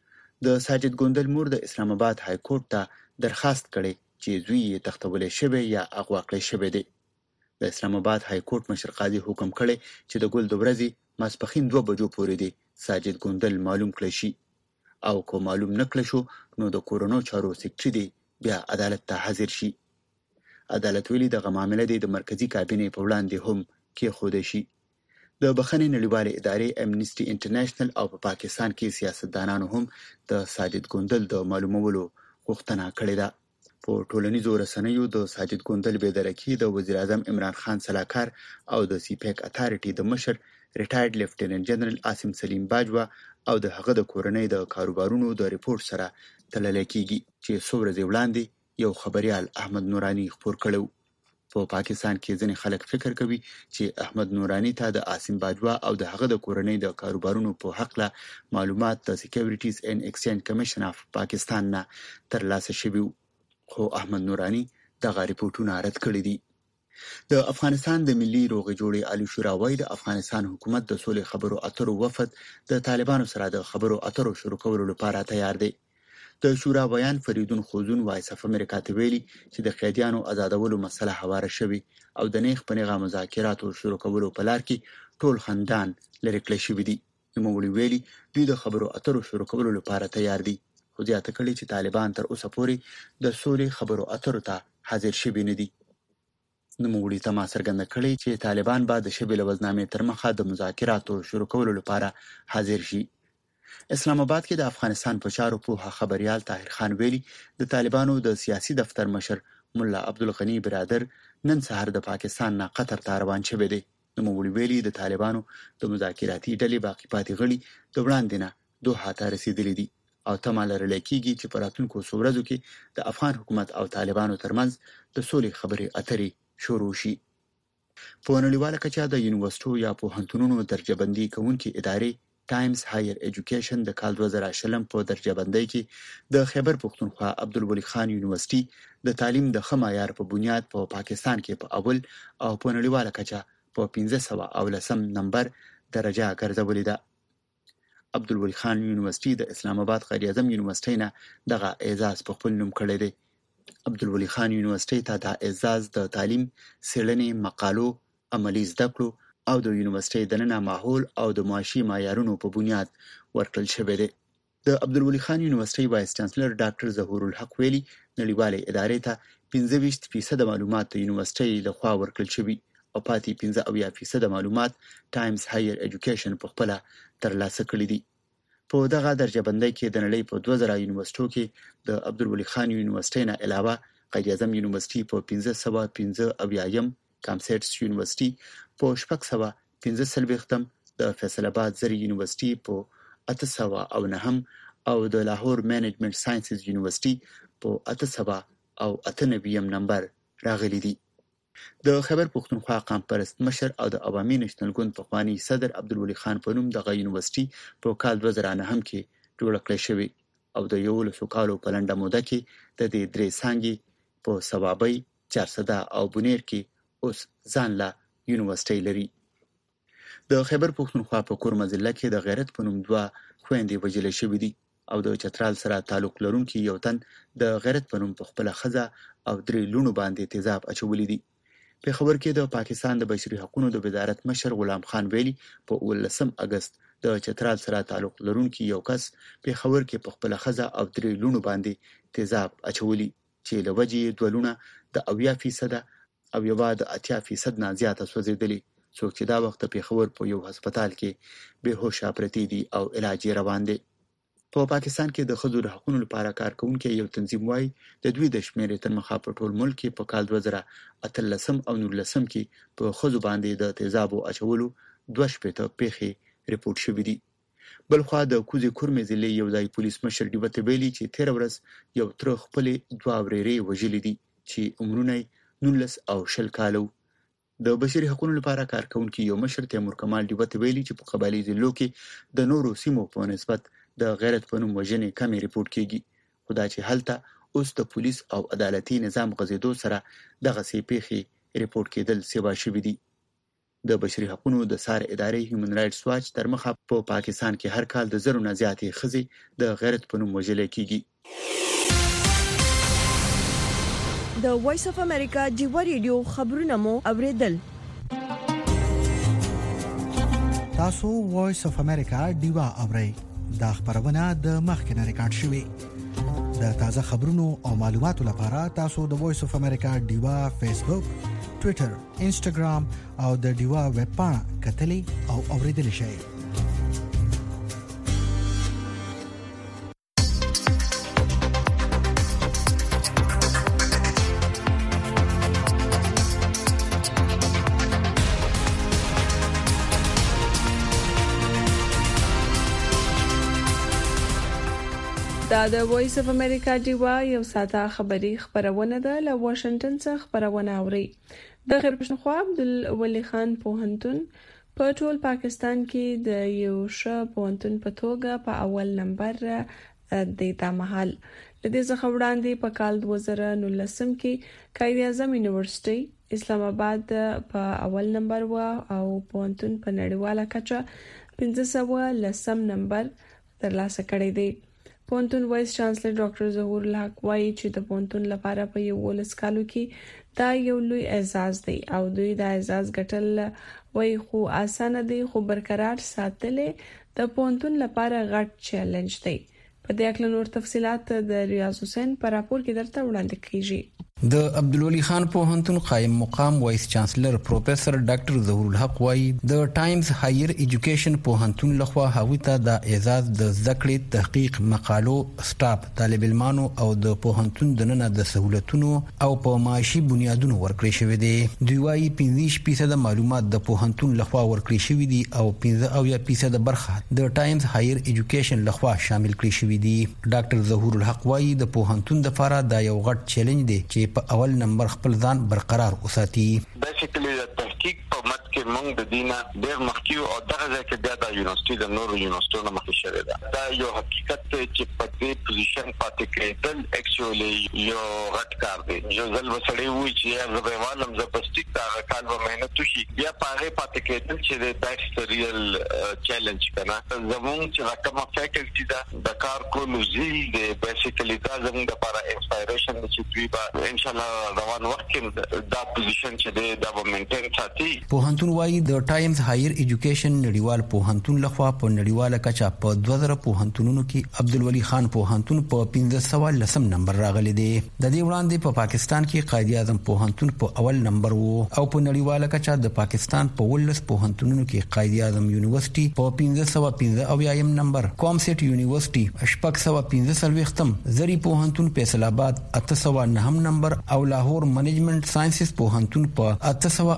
د ساجد ګوندل مور د اسلام آباد های کورټ ته درخواست کړي چې زوی یې تختولې شوی یا اغوا کړی شوی دی. د اسلام آباد های کورټ مشر قاضي حکم کړي چې د ګل د ورځې ماسپخین دوه بجو پورې دی ساجد ګوندل معلوم کړي شي او کو معلوم نکړي شو نو د کورونو چارو سیکټری دی بیا عدالت ته حاضر شي. عدالت ویلي د معاملې د مرکزی کابینې په وړاندې هم کې خوده شي. د بخښنې نړیوالې ادارې امنیسټي انټرنیشنل او په پاکستان کې سیاستدانانو هم د ساجد ګوندل د معلومولو غوښتنه کړې ده. په ټولنیزو رسنیو د ساجد ګوندل بېدرکي د وزیر اعظم عمران خان سلاکار او د سی پیک اتھارټي د مشر ریټایرډ لیفټیننټ جنرال عاصم سلیم باجوا او د هغه د کورنۍ د کاروبارونو د ریپورت سره تلل کېږي چې څو ورځې وړاندې یو خبريال احمد نورانی خبر کړو. په پاکستان کې ځینې خلک فکر کوي چې احمد نورانی ته د عاصم باجوا او د هغه د کورنۍ د کاروبارونو په حق له معلومات د سکیورټیز اینڈ ایکسچینج کمیشن اف پاکستان نه ترلاسه شوي، خو احمد نورانی دغه ریپورتونه رد کړي دي. د افغانستان د ملي روغ جوړې عالی شورا وايي د افغانستان حکومت د سولې خبرو اترو وفد د طالبانو سره د خبرو اترو شروع کولو لپاره تیار دی. د شورا بیان فریدون خوزون وایس اف امریکا ته ویلي چې د قیدیانو آزادولو مسله هواره شوې او د نیغ په نیغه مذاکراتو شروع کولو په لار کې ټول خندان لري کړی شوی دی. نوموړي ویلي دوی د خبرو اترو شروع کولو لپاره تیار دي، خو زیاته کړي چې طالبان تر اوسه پورې د سولې خبرو اترو ته حاضر شوي نه دي. نوموړي تمه څرګنده کړې چې طالبان به د شبې لوزنامې تر مخه د مذاکراتو شروع کولو لپاره حاضر شي. اسلام آباد کې د افغانستان په چارو پوهه خبريال طاهر خان ویلي د طالبانو د سیاسي دفتر مشر مولا عبدالغنی برادر نن سهار د پاکستان نه قطر ته روان شوی دی. نوموړي ویلي د طالبانو د مذاکراتي ډلې باقی پاتې غړي د وړاندې نه دوحه ته رسیدلي دي او تمه لرل کېږي چې په راتلونکو څو ورځو کې د افغان حکومت او طالبانو ترمنځ د سولې خبرې اترې شروع شي. په نړیواله کچه د یونیورسيټو یا پوهنتونونو درجه بندي کوونکې ادارې ټایمز هایر ایجوکیشن د کال دوه زره شلم په درجه بندۍ کې د خیبر پختونخوا عبدالولي خان یونیورسيټي د تعلیم د خمایار په بنیاد په پا پاکستان کې په اول او په نړیواله کچه په پنځه سوه او لسم نمبر درجه ګرځولې ده. عبدالولي خان یونیورسيټي د اسلام آباد قائد اعظم یونیورسيټي نه دغه اعزاز په خپل نوم کړی دی. عبدالولي خان یونیورسيټي ته د اعزاز د تعلیم، څېړنې، مقالو، عملی زده کړو او د یونیورسيټي دننه ماحول او د معاشي معیارونو په بنیاد ورکړل شوی دی. د عبدالولي خان یونیورسيټي وایس چانسلر ډاکټر ظهور الحق ویلي نړیوالې ادارې ته پنځه ویشت فیصد معلومات د یونیورسيټي لخوا ورکړل شوي او پاتې پنځه اویا فیصد معلومات ټایمز هایر ایجوکیشن په خپل ترلاسه کړي دي. په دغه درجه بندۍ کې د نړۍ په دوه زره یونیورسيټو کې د عبدالولي خان یونیورسيټي نه علاوه قائد اعظم یونیورسيټي په پنځه سوه پنځه اویایم، کامسټس یونیورسيټي په شپږ سوه پنځه څلوېښتم، د فیصل آباد زرعي یونیورسيټي په اته سوه او نهم او د لاهور مینجمنټ ساينسز یونیورسيټي په اته سوه او اته نوي نمبر راغلي دي. د خیبر پښتونخوا قام پرست مشر او د عوامي نېشنل ګوند پخوانی صدر عبدالولي خان په نوم دغه یونیورسيټي په کال دوه زره نهم کې جوړه کړې شوې او د یولسو کالو په لنډه موده کې د دې درې څانګې په ثوابۍ، چارسده او بونیر کې اوس ځان له یونیورسيټي لري. د خیبر پښتونخوا په کورمه ضلع کې د غیرت په نوم دوه خويندې وژل شوې دي او د چترال سره تعلق لرونکي یو تن د غیرت په نوم په خپل خزه او درې لونو باندې تیزاب اچولې دي. په خبر کې د پاکستان د بشري حقوقو د وزارت مشر غلام خان ویلي په اولسم اگست د چترال سره تعلق لرونکي یو کس په خبر کې په خپل خزه او درې لونو باندې تیزاب اچولي چې لوجې دوه لونه د اویا فیصد او یو د اتیا فیصد نه زیاته سوځیدلي، څوک چې دا وخت په خبر په یو هسپتال کې به هوښه پرتی دي او علاج روان دي. په پاکستان کې د ښځو د حقوقو لپاره کارکونکي یو تنظیم وايي د دوی د شمیرې تر مخه په ټول ملک کې په کال دوه زره اتلسم او نولسم کې په ښځو باندې د تیزابو اچولو دوه شپېته پیښې ریپورت شوې دي. بلخوا د کوزي کورمې ضلع یو ځای پولیس مشر ډیوه ویلي چې تیر ورځ یو تر خپل دوه ورېرې وژلې دي چې عمرونه نولس او شل کالو. د بشري حقوقو لپاره کارکونکي یو مشر تیمور کمال ډیوه ویلي چې په قبایلی ضلعو کې د نورو سیمو په نسبت د غیرت په نوم وژنې کمې ریپورت کیږي، خو دا چې هلته اوس د پولیس او عدالتي نظام غځېدو سره دغسې پیښې ریپورت کېدل سیوا شوي دي. د بشري حقوقو د سار ادارې هیومن رایټس واچ تر مخه په پاکستان کې هر کال د زرو نه زیاتې ښځې د غیرت په نوم وژل کیږي. د وایس اف امریکا ډیوا ریډیو خبرونه مو اوریدل. تاسو وایس اف امریکا ډیوا اورئ. دا خبرونه د مخکنه ریکارډ شوې. د تازه خبرونو او معلوماتو لپاره تاسو د وایس اف امریکا ډیوا فیسبوک، ټوئیټر، انسټاګرام او د ډیوا ویب پاڼه کتلې او اوریدل شئ. دا د وایس اف امریکا ډیوا یو ساده خبری خبرونه ده له واشنگټن څخه خبرونه اوري. د خیبر پښتونخوا عبدالولي خان پوهنتون په ټول پاکستان کې د یو ښه پوهنتون په توګه په اول نمبر دی تا محل. د دې څخه وړاندې په کال دوه زره نولسم کې قائد اعظم یونیورسيټي اسلام آباد په اول نمبر و او پوهنتون په نړیواله کچه پنځه سوه لسم نمبر ترلاسه کړی دی. پوهنتون وایس چانسلر ډاکټر ظهور الحق وایي چې د پوهنتون لپاره په یولس کالو کې دا یو لوی اعزاز دی او دوی دا اعزاز ګټل وایي خو اسانه دی خو برقرار ساتل د پوهنتون لپاره غټ چیلنج دی. په دې اړه نور تفصيلات د ریاض حسین پر راپور کې درته وړاندې کیږي. د عبدالولي خان پوهنتون قائم مقام وایس چانسلر پروفیسور ډاکټر ظهور الحق وایي د ټایمز هایر ایجوکیشن پوهنتون لخوا هغوی ته د اعزاز د ذکرې تحقیق مقالو سټاف طالب علمانو او د پوهنتون دننه د سہولتونو او په معاشي بنیادونو ورکړی شوی دی. دوی وایي پنځه فیصد معلومات د پوهنتون لخوا ورکړی شوی دي او پنځه اویا فیصد برخه د ټایمز هایر ایجوکیشن لخوا شامل کړی شوی دي. ډاکټر ظهور الحق وایي د پوهنتون د لپاره دا یو غټ چیلنج دی چې په اول نمبر خپل ځان برقرار وساتي. بیسیکلی د تحقیق په مت کې موږ د دینه ډېر مخکې او دغه ځای کې بیا د یونیورسيټي د نورو یونیورسيټو مخکې شوی ده. دا یو حقیقت چې په دې پوزیشن پاتې کېدل اکچولی یو غټ کار دی. یو ځل وسړی وي چې زه به عالم زبسټیک دا کال به مهنت وشي بیا پاره پاتې کېدل چې دا ریل چیلنج کنه. زموږ چې راکمه فیکلټي دا د کار کولو زیل دی بیسیکلی دا زموږ لپاره انسپایریشن چې دوی به ان شاء الله روان وخت کې دا پوزیشن چې دا به مینټین ساتي. پوهنتون وایي د ټایمز هایر ایجوکیشن نړیوال پوهنتون لخوا په نړیواله کچه په دوه زره پوهنتونونو کې عبدالولي خان پوهنتون په پنځه سوه لسم نمبر راغلی دی. د دې وړاندې په پاکستان کې قائد اعظم پوهنتون په اول نمبر وو او په نړیواله کچه د پاکستان په ولس پوهنتونونو کې قائد اعظم یونیورسيټي په پنځه سوه پنځه اویایم نمبر، کومسټ یونیورسيټي شپږ سوه پنځه څلوېښتم، زری پوهنتون فیصل آباد اته سوه نهم نمبر او لاهور منیجمنت ساينسز پوهنتون په اته سوه اته نوي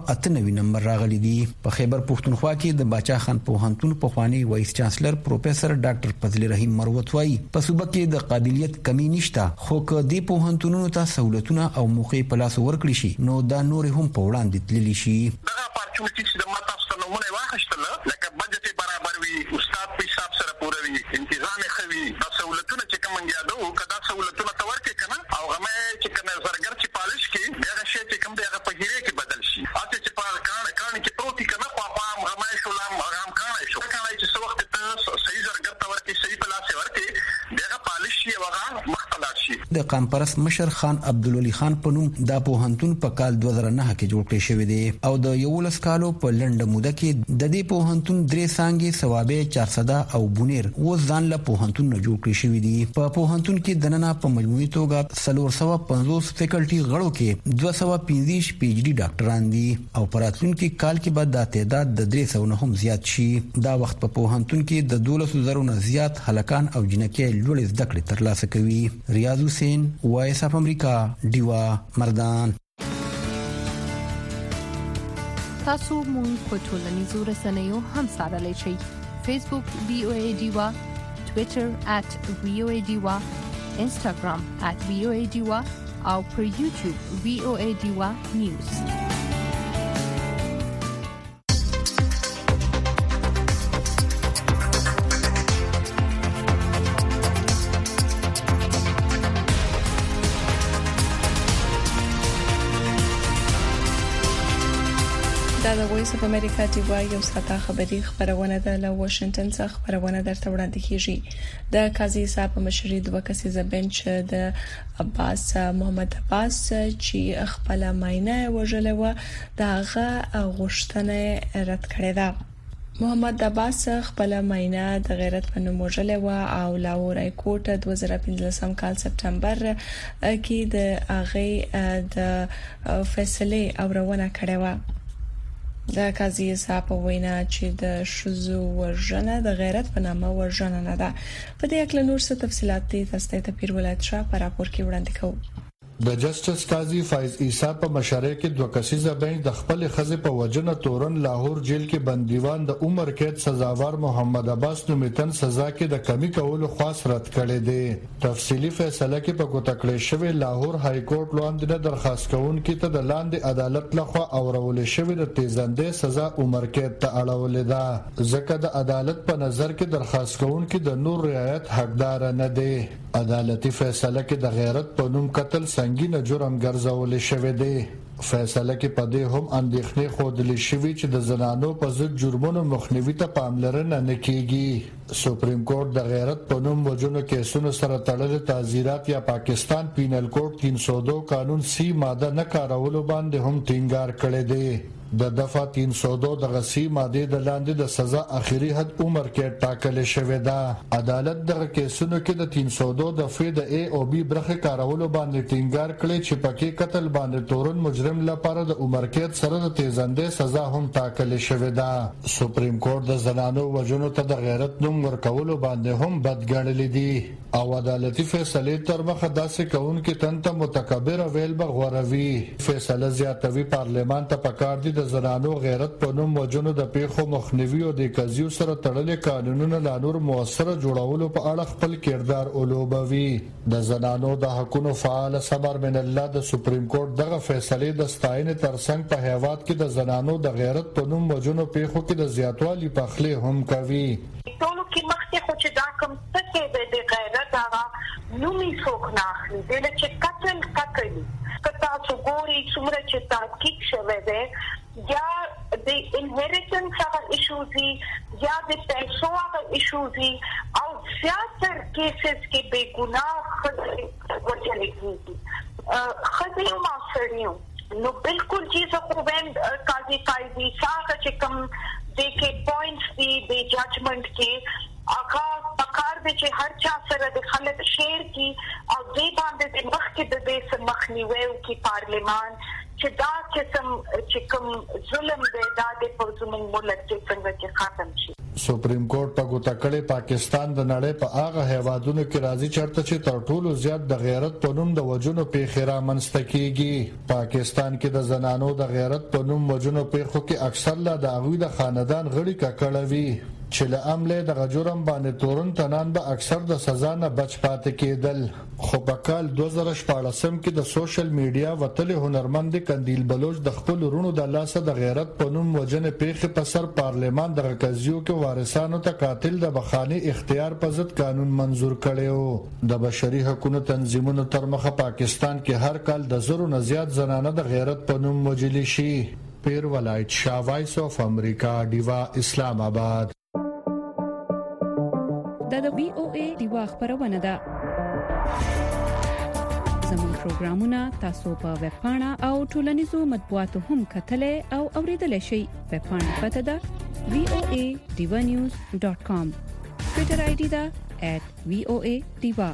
نوی نمبر راغلی دی. په خیبر پښتونخوا کې د باچا خان پوهنتون پخوانی وایس چانسلر پروفیسور ډاکټر فضل رحیم مروت وايي په صوبه کې د قابلیت کمی نشته، خو که د پوهنتونونو ته سہولتونه او موقع په لاس ورکړي شي نو دا نور هم په وړاندې تللی شي. دغه اپارچونټیز د ماته ستنومونه واخیستل لکه بجټ برابر وي، استاد په حساب سره پوره وي، انتظام خوي، دا سہولتونه چې کوم یادو کدا سہولتونه تورکه کنه او غمه چې کنه زرګر چې پالش کې دغه شی چې کوم دغه په هیره کې بدل شي اته چې په کان کان کې پروتي کنه خو هم غمه شو لام غم کان شو کنه چې څو وخت ته صحیح زرګر تورکه صحیح په لاس ورکه دغه پالش شي وغه مختلف شي. د قامپرس مشر خان عبدالولي خان په نوم دا پوهنتون په کال دوه زره نه کې جوړ کړی شوی دی او د یولس کالو په لنډه موده کې د دې پوهنتون درې څانګې ثوابه چار سده او بونیر و ځان له پوهنتون نه جوړ کړی شوی دی. په پوهنتون کې د نننه په مجموعي توګه څلور سوه پنځوس فیکلټي غړو کې دوه سوه پنځه پی ایچ ډي ډاکټران دي او په راتلونکي کال کې به دا تعداد د درې سوه نه هم زیات شي. دا وخت په پوهنتون کې د دولس زرو نه زیات هلکان او جنکۍ لوړې زده کړې ترلاسه کوي. ریاض حسین، وایس اف امریکا، ډیوا مردان. تاسو مونږ په ټولنیزو رسنیو هم سره شئ. فیسبوک وی او ای ډیوا، ټوئیټر ات وی او ای ډیوا، انسټاګرام ات وی او ای ډیوا او پر یوټیوب وی او ای ډیوا نیوز. دا د وایس اف امریکا ډیوا یو ساته خبري خبرونه ده له واشنگټن څخه خبرونه درته وړاندې کیږي. د قاضي صاحب مشري دوه کسیزه بنچ د عباس محمد عباس چې خپل ماینه وژلې و داغه غوښتنه رد کړې ده. محمد عباس خپل ماینه د غیرت په نوم وژلې و او لاهور های کورټ دوه زره پنځلسم کال سپټمبر کې د هغه د فیصله اورونه کړې و. د قاضي صاحب وینا چې د شذو ورژنه د غیرت په نامه ورژنه نه ده. په دې اړه نور څه تفصيلات دي تاسو ته پیر ولایت شاه په راپور کې وړاندې کوو. د جسټس قاضي فایز عیسی په مشرۍ کې دوه کسیزه بنچ د خپل خزه په وجنه تورن لاهور جیل کې بندیوان د عمر قید سزاوار محمد عباس نومیتن سزا کې د کمی کولو خاص رد کړي دي. تفصیلی فیصله کې په کوټه کړی شوی لاهور های کورټ لاندې درخواست کوونکي ته د لاندې عدالت لخوا اورول شوی د تیزنده سزا عمر قید ته اړول ده ځکه د عدالت په نظر کې درخواست کوونکي د نور رعایت حقدار نه دي. عدالتي فیصله کې د غیرت په نوم قتل سنگینه جرم ګرځول شوی دی. فیصله کې په دې هم اندېښنې خوده شوې چې د زنانو په ضد جرمونو مخنیوي ته پاملرنه نه کیږي. سپریم کورټ د غیرت په نوم وجونو کیسونو سره تړلې تعزیرات یا پاکستان پینل کوډ تین سو دو قانون سی ماده نه کارولو باندې هم ټینګار کړی دی. د دفعه تین سو دو د غسی ماده د لاندې د سزا اخیری حد عمر کې ټاکل شوی ده. عدالت دغه کیسونو کې د تین سو دو د فی د ای او بی برخه کارولو باندې ټینګار کړی چې پکې قتل باندې تورن مجرم لپاره د عمر کې سره د تیزنده سزا هم ټاکل شوی ده. سپریم کورټ د زنانو وجونو ته د غیرت نوم ورکولو باندې هم بدګړلې دي او عدالتي فیصله تر مخه داسې کوونکې تنته متکبر ویل بغوروي. فیصله زیاتوي پارلمان ته پکار دي د زنانو غیرت په نوم وجونو د پیښو مخنیوي او د قضیو سره تړلې قانونونه لا نور موثر جوړولو په اړه خپل کردار اولوبوي. د زنانو د حقوقو فعال صبر من الله د سپریم کورټ دغه فیصله د ستاینې ترڅنګ په هیواد کې د زنانو د غیرت په نوم وجونو پیښو کې د زیاتوالي په خله هم کوي. ټولو کې مخکې خو چې دا کوم څه کې د غیرت هغه نومي څوک نه اخلي د چې قتل قتل کتا څوګوري څومره چې تحقیق شوه ده یا د انهریټنس هغه ایشوز دي یا د پیسو هغه ایشوز دي او زیاتره کیسز کې بے ګناه خلک ورته کیږي خدای ما سړیو نو بالکل چې خو وین قاضي فایزي څنګه چې کوم د کې پوینټس دي د ججمنټ کې هغه پکار دي چې هر چا سره د خلک شیر کی او دې باندې د مخ کې د دې سمخنیوي او کې پارلیمان چې دا قسم چې کوم ظلم دی دا د پرځمن ملت کې څنګه چې ختم شي. سپریم کورټ په ګوتکړې پاکستان د نړۍ په هغه هیوادونو کې راځي چرته چې تر ټولو زیات د غیرت په نوم د وجونو پیښې رامنځته کیږي. پاکستان کې د زنانو د غیرت په نوم وجونو پیښو کې اکثر لا د هغوی د خاندان غړي ککړوي چې له عمله د جرم باندې تورن تنان به اکثر د سزا نه بچ پاتې کېدل. خو په کال دوه زره شپاړس کې د سوشل میډیا وتلې هنرمند قندیل بلوچ د خپل ورونو د لاسه د غیرت په نوم وجنه پیښې په سر پارلمان د قضیو کې وارثانو ته قاتل د بخاني اختیار په ضد قانون منزور کړو. د بشري حقوقو تنظیمونو تر مخه پاکستان کې هر کال د زرو نه زیات زنانه د غیرت په نوم وجلی شي. پیر ولایت شاه وایس اف امریکا دیوا اسلام آباد. دا د وی او ای دیوا خبرونه ده. زموږ پروګرامونه تاسو په ویب پاڼه او ټولنیزو مطبوعاتو هم کتلای او اوریدلای شئ. ویب پاڼه پته ده وی او ای دیوا نیوز ډاٹ کام. ټوئیټر آی ډي ده ایٹ وی او ای دیوا.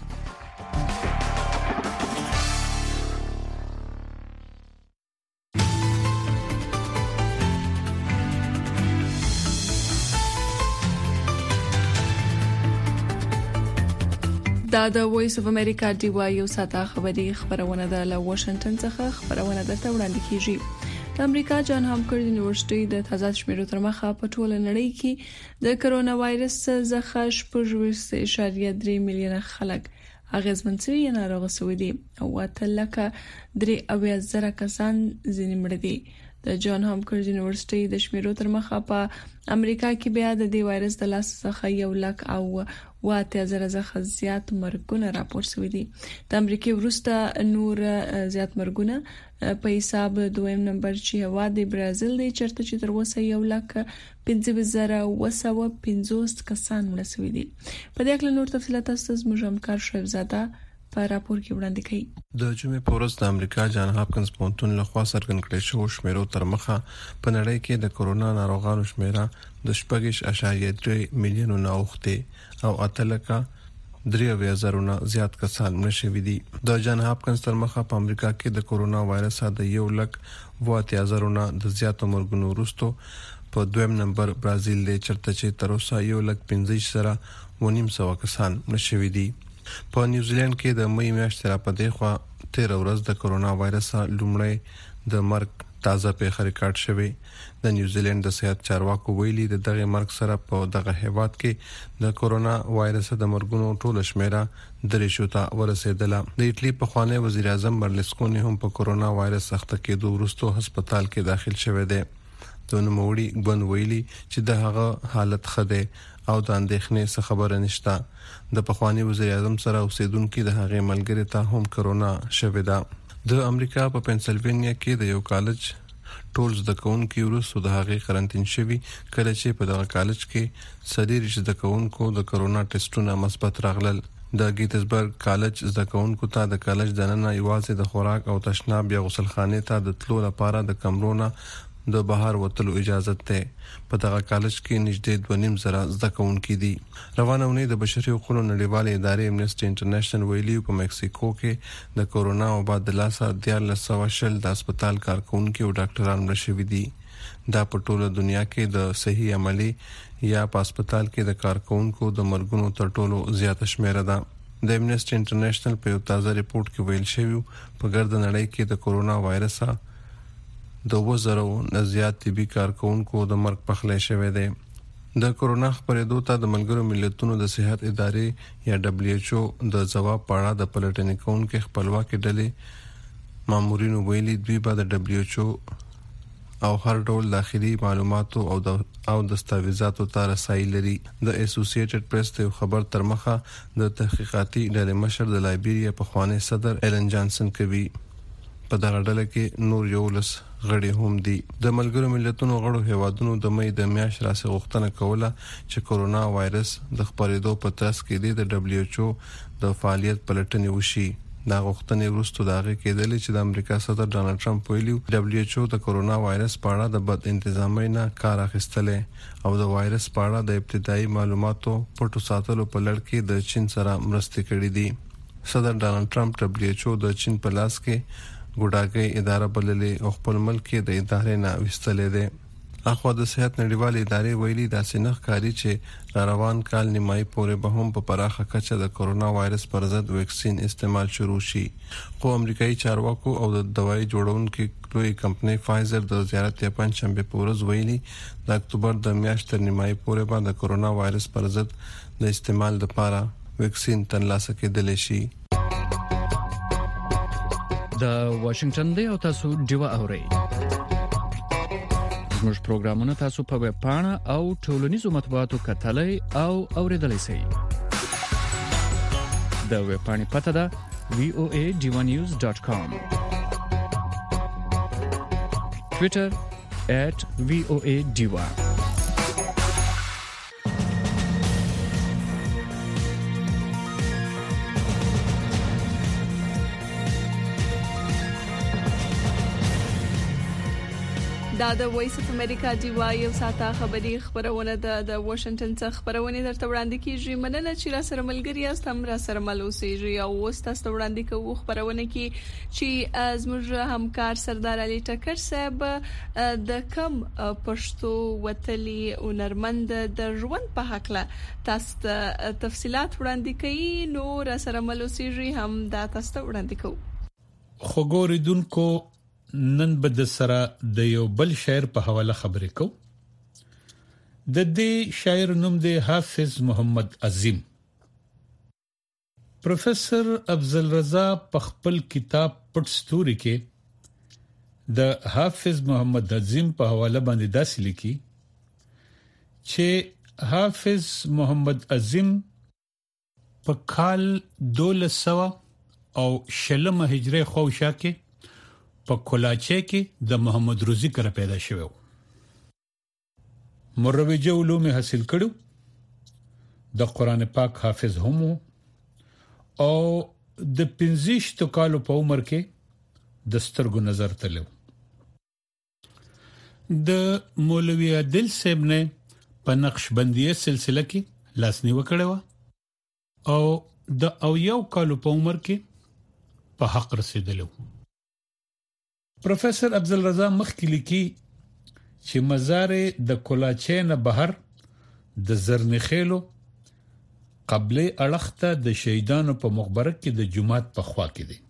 دا د وایس اف امریکا دی وایو ساته خبري خبرونه ده له واشنگټن څخه خبرونه درته وړاندې کیږي. د امریکا جان هاپکینز یونیورسيټي د تازه شمیرو تر مخه په ټوله نړۍ کې د کرونا وایرس څخه شپږ اعشاریه درې میلیونه خلک اغیزمن شوي یا ناروغ شوي دي او اته لکه درې اویا زره کسان ځینې مړ دي. د جان هاپکینز یونیورسيټي د شمیرو تر مخه په امریکا کې بیا د دې وایرس د لاس څخه یو لک او واته زره څخه زیات مرګونه راپور شوي دي. د امریکا وروسته نور زیات مرګونه په حساب دویم نمبر چې هوا د برازیل دی چرته چې تر اوسه یو لک پنځه زره وسو پنځوس کسان مړ شوي دي. په دې اړه نور تفصيلات تاسو زموږ همکار شریف زاده په راپور کې وړاندې کړي. د جمعې په ورځ د امریکا جان هاپکینز پونتون له خوا څرګند کړل شو شمیرو تر مخه په نړۍ کې د کورونا ناروغانو شمیره د شپږ اعشاریه درې میلیونه اوخته او اته لکه درې اویا زره زیات کسان مړ شوي دي. د جان هاپکینز تر مخه په امریکا کې د کورونا وایرس د یو لک واته زره د زیات مرګونو وروسته په دویم نمبر برازیل دی چرته چې تر اوسه یو لک پنځه زره ونیم سو کسان مړ شوي دي. په نیوزیلند کې د مې میاشتې را پدې خوا تیر ورځ د کورونا وایرس لومړی د مرګ تازه پیښه ریکارډ شوی. د نیوزیلند د صحت چارواکو ویلي د دغه مرګ سره په دغه هیواد کې د کورونا وایرس د مرګونو ټول شمیره درې شو ته ورسېدله. د ایټلی په خوانی وزیر اعظم برلسکونی هم په کورونا وایرس سخت کېدو وروسته هسپتال کې داخل شوی دی. د نوموړي ګوند ویلي چې د هغه حالت خده او د اندېښنې څخه خبره نشته. د پخوانی وزیر اعظم سره اوسیدونکو د هغه ملګری ته هم کرونا شوه ده. د امریکا په پنسلوانیا کې د یو کالج ټول زده کوونکو وروسته د هغه قرنټین شوی کله چې په دغه کالج کې سړي زده کوونکو د کرونا ټیسټونه مثبت راغلل. د ګیټسبرګ کالج زده کوونکو ته د کالج دننه یوازې د خوراک او تشناب یا غسلخانه ته د تلو لپاره د کمرونو د بهر وتلو اجازه ده. په دغه کالج کې نږدې دوه نیم زره زده کوونکي دي. روانه ونې د بشري حقوقو نړیوالې ادارې امنیسټي انټرنیشنل ویلي په مکسیکو کې د کورونا وبا د لاسه دیارلس سوه شل د هسپتال کارکونکو او ډاکټرانو مړه شوي دي. دا په ټوله دنیا کې د صحي عملي یا په هسپتال کې د کارکونکو د مرګونو تر ټولو زیاته شمیره ده. د امنیسټي انټرنیشنل په یو تازه ریپورت کې ویل شوی په ګرد نړۍ کې د کورونا وایرس د وزرو نزيات طبي کارکونکو د مرګ پخلی شوی دی. د کورونا خبرېدو ته د ملګرو ملتونو د صحت ادارې یا دبليو ایچ او د جواب پاړه د پلټنې کوونکو خپلواکي ډلې مامورینو ویلي دوی به د دبليو ایچ او او هر ډول داخلي معلوماتو او د او دستاویزاتو ته رسایي لري. د اسوسییټډ پریس ته خبر تر مخه د تحقیقاتي ډلې مشر د لایبیریا په خوانی صدر ایلن جانسن کوي. په دغه ډله کې نور یو لس غړي هم دي. د ملګرو ملتونو غړو هیوادونو د مې د میاشت راسي غوښتنه کوله چې کورونا وایرس د خپرېدو په ترڅ کې د دبليو ایچ او د فعالیت پلټنې وشي. دا غوښتنې وروسته داغه کېدل چې د امریکا صدر ډانلډ ټرمپ ویلي دبليو ایچ او د کورونا وایرس په اړه د بد انتظامی نه کار اخیستلې او د وایرس په اړه د ابتدایي معلوماتو پټو ساتلو په لړ کې د چین سره مرسته کړې دي. صدر ډانلډ ټرمپ دبليو ایچ او د چین په لاس کې ګوډاګي اداره بللې او خپل ملک کې د ادارې نه وستلې ده. اخو د صحت نړیوال ادارې ویلي دا سنخ کاری چې روان کال نیمای پورې به هم په پراخه کچه د کورونا وایرس پر ضد ویکسین استعمال شروع شي. خو امریکایي چارواکو او د دوايي جوړونکو لوی کمپنۍ فایزر د زیارت یا پنځشنبه په ورځ ویلي د اکتوبر د میاشتې نیمای پورې به د کورونا وایرس پر ضد د استعمال لپاره ویکسین ترلاسه کېدلی شي. د واشنگټن دی او تاسو ډیوا اورئ. زموږ پروګرامونه تاسو په ویب پاڼه او ټولنیزو مطبوعاتو کتلای او اوریدلای شئ. د ویب پاڼې پته ده وی او ای ډیوا نیوز ډاټ کام. ټوئیټر ایٹ وی او ای ډیوا. دا د وایس اف امریکا دی وایو ساته خبري خبرونه د د واشنگټن څخه خبرونه درته وړاندې کیږي. مننه چې را سره ملګری یاست، هم را سره ملوسیږي او وسته وړاندې کوو خبرونه کی چې زموږ همکار سردار علي ټکر صاحب د کم پښتو وتلی او نرمند د ژوند په حق له تاسو تفصيلات وړاندې کوي. نو را سره ملوسیږي هم دا تاسو وړاندې کوو. خو ګوریدونکو نن به د سره د یو بل شاعر په حواله خبرې کو. د دې شاعر نوم دی حافظ محمد عظیم. پروفیسور افضل رضا په خپل کتاب پټ ستوري کې د حافظ محمد عظیم په حواله باندې داسې لیکي چې حافظ محمد عظیم په کال دولس سوه او شلمه هجری خوشا کې په کولاچه کې د محمد روزي کره پیدا شوی. مروجه علوم حاصل کړو. د قران پاک حافظ هم او د پنځه کالو په عمر کې د سترګو نظر تلو. د مولوی عادل صاحب نه په نقشبندیه سلسله کې لاسنیوه کړو او د او یو کالو په عمر کې په حق رسیدلو. پروفیسور افضل رضا مخکې لیکي چې مزار د کولاچې نه بهر د زرنخېلو قبله اړخته د شهیدانو په مقبره کې د جمعات په خوا کې دي.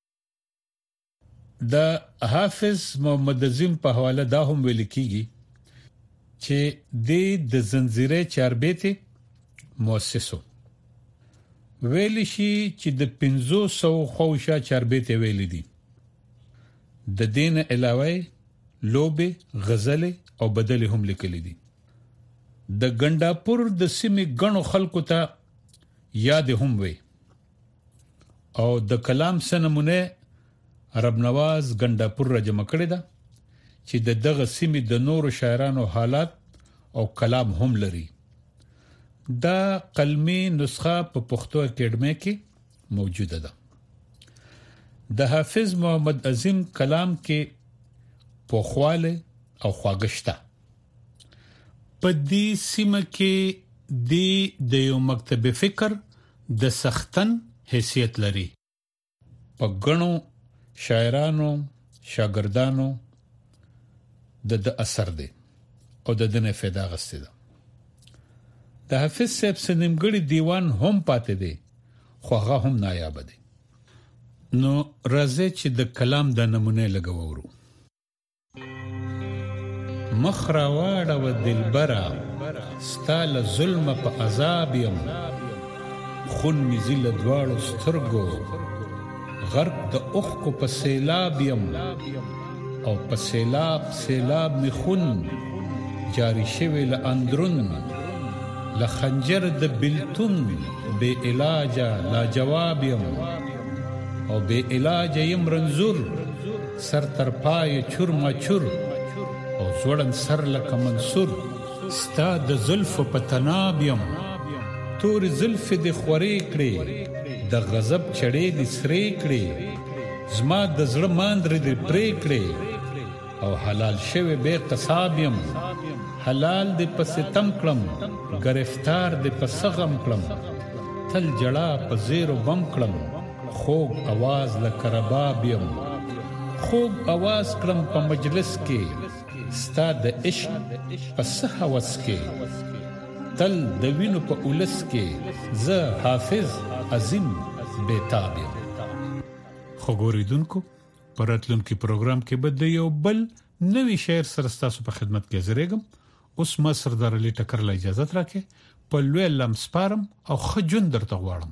د حافظ محمد عظیم په حواله دا هم ویل کیږي چې د زنجیرې چاربېته مؤسسو ویل شي چې د پنځه سوه خوشا چاربېته ویل دي. د دین علاوه لوبه غزل او بدل هم لیکلي دي. د ګنداپور د سیمې غنو خلکو ته یاد هم وي او د کلام سنمونه عرب نواز ګنداپور را جمع کړی دا چې د دغه سیمې د نورو شاعرانو حالات او کلام هم لري. دا قلمي نسخه په پښتو اکیډمي کې موجوده ده. د حافظ محمد عظیم کلام کې پوخواله او خواږشته. په دې سیمه کې د یو مکتب فکر د سختن حیثیت لري. په غنو شاعرانو شاګردانو د د اثر دی او د دنه فایده غسته ده. د حافظ صاحب سنمګړي دیوان هم پاتې دی خو هغه هم نایاب دی. نو راځي چې د کلام د نمونه لګورو. مخراواړه و دلبره ستاله ظلم په عذاب يم خون می زل دواړو سترګو غرق د اوخ کو په سیلاب يم او په سیلاب سیلاب می خون جاری شوی ل اندرون ل خنجر د بلتون بے علاج لا جواب يم او بے علاج یم رنزور سر تر پای چور ما چور او زوړن سر لکه منصور ستا د زلف په تناب یم تور زلف د خورې کړې د غضب چړې د سرې کړې زما د زړه ماندر د پرې کړې او حلال شوی به قصاب یم حلال د پستم کړم گرفتار د پسغم کړم تل جړه په زیرو بم کړم خوږ आवाज لکه رباب یم خوږ आवाज کړم په مجلس کې ستاد د عشق پس هوس کې تل د وینو په اولس کې ز حافظ عظیم بیتاب خو ګوریدونکو پراتلونکو پروګرام کې بد یو بل نوې شعر سره تاسو په خدمت کې زریګم اوس ما سردار علي ټکر له اجازه راکې په لوی لمسپارم او خجون درته غواړم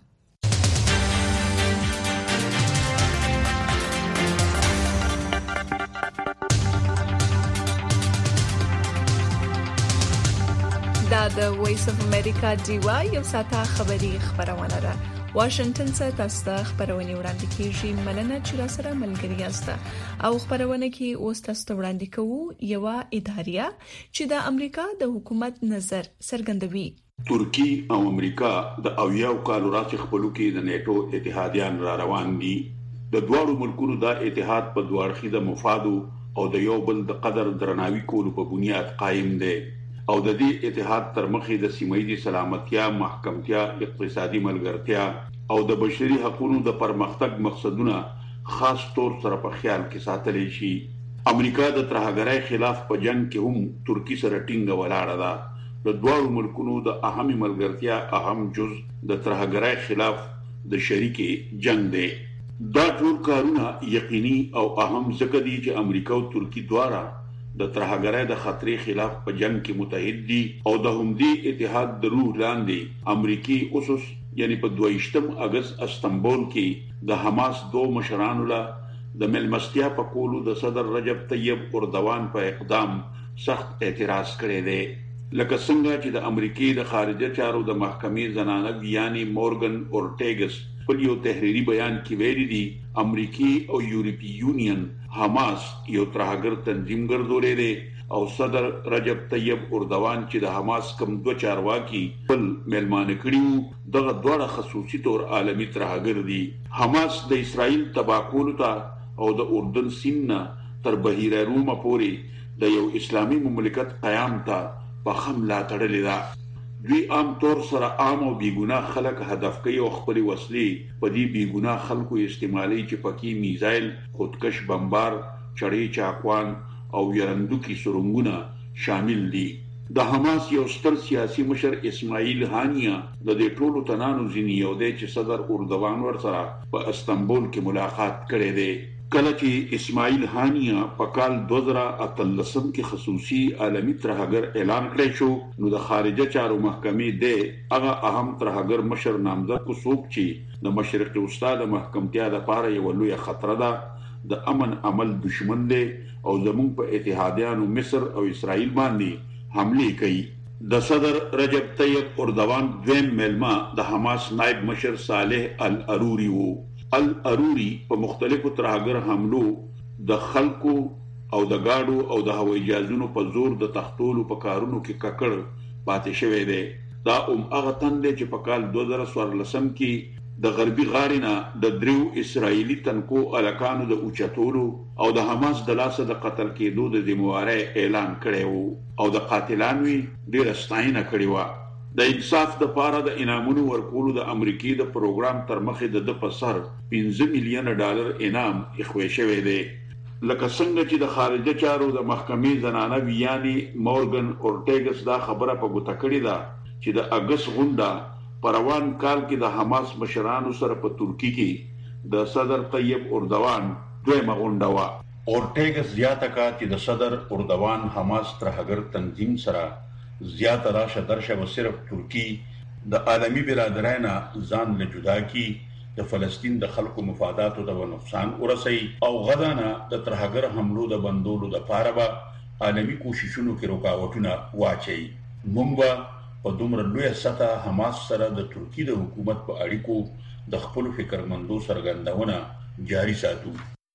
دا د وایس اف امریکا دیوا یو ساته خبري خبرونه ده واشنگټن څخه تاسو ته خبرونه وړاندې کیږي مننه چې را سره ملګری یاست او خبرونه کې اوس تاسو ته وړاندې کوو یو اداریا چې د امریکا د حکومت نظر څرګندوي ترکی او امریکا د اویاو کالو راځي خپلو کې د نیټو اتحادیان را روان دي د دوه ملکونو د اتحاد په دوه اړخیزه مفادو او د یو بل د قدر درناوي کولو په بنیاد قائم دي او د دې اتحاد تر مخې د سیمایي سلامتیا محکمتیا اقتصادي ملګرتیا او د بشري حقوقو د پرمختګ مقصدونه خاص طور سره په خیال کې ساتل شي امریکا د ترهګرۍ خلاف په جنگ کې هم ترکی سره ټینګه ولاړه ده د دوه ملکونو د اهم ملګرتیا اهم جز د ترهګرۍ خلاف د شریکي جنگ دی دا ټول کارونه یقیني او اهم ځکه دي چې امریکا او ترکی دواړه د ترهګرۍ د خطرې خلاف په جنگ کې متحد دي او د همدې اتحاد د روح لاندې امریکای اوسوس یعنی په دویشتم اگست استنبول کې د حماس دوه مشرانو له د ملمستیا په کولو د صدر رجب طیب اردوان په اقدام سخت اعتراض کړی دی لکه څنګه چې د امریکای د خارجه چارو د محکمې زنانه ویانی مورګن اورټیګس په یو تحریری بیان کې ویلي دي امریکای او یورپی یونین حماس یو ترهګر تنظیم ګرځولې دي او صدر رجب طیب اردوان چې د حماس کم دوه چارواکي بل ملمانه کړیو دغه دوه خصوصي تور عالمی ترهګر دي حماس د اسرائیل تباکول ته او د اردن سیمه تر بحیره روم پورې د یو اسلامي مملکت قیام ته په حمله تړلې ده دوی عام طور سره عام او بیګناه خلک هدف کوي او خپل وسلې په دې بیګناه خلکو استعمالي چې پکې میزایل خودکش بمبار چړې چاقوان او يرندوکي سرنګونه شامل دي د حماس یو ستر سیاسي مشر اسماعیل هانیه د دې ټولو تنانو ځینی یو دی چې صدر اردوان ورسره په استنبول کې ملاقات کړي دي کله چې اسماعیل هانیه په کال دوه زره اتلسم کې خصوصي عالمی ترهګر اعلان کړی شو نو د خارجه چارو محکمې د هغه اهم ترهګر مشر نامزد کو څوک چې د مشرق استاد محکمتیا د پاره یو لوی خطر ده د امن عمل دشمن دی او زموږ په اتحادیانو مصر او اسرائیل باندې حمله کوي د صدر رجب طیب اردوان دویم ملما د حماس نائب مشر صالح الاروري وو الاروري په مختلفو ترهګر حملو د خلکو او د گاډو او د هوایي جهازونو په زور د تختولو په کارونو کې ککړ پاتې شوی دی دا هم هغه تند چې په کال دوه زره څوارلسم کې د غربي غارینا د دریو اسرایلی تنکو الکانو د اوچتولو او د حماس د لاسه د قتل کېدو د ذمہواره اعلان کړی او د قاتلانو ډیر ستاینه کړې و د انصاف د پاره د انعامونو ورکولو د امریکای د پروګرام تر مخې د پسر پنځه میلیون ډالر انعام اخوي شوی دی لکه څنګه چې د خارجه چارو د محکمې زنانه ویانی مورګن اورټیګس دا خبره په ګوته کړې ده چې د اگست غونډه پروان کال کې د حماس مشرانو سره په ترکی کې د صدر طیب اردوان دویمه غونډه و اورټیګس زیاته کا چې د صدر اردوان حماس ترهګر تنظیم سره زیاته راشه درشه و صرف ترکی د عالمی برادرانه ځان له جدا کی د فلسطین د خلکو مفاداتو د نقصان ورسي او غدانه د ترهګر حملو د بندولو د پاره به عالمی کوششونو کې رکاوټونه واچي مونږ په دومره لوی سطح حماس سره د ترکی د حکومت په اړیکو د خپل فکرمندو سرګندونه جاری ساتو.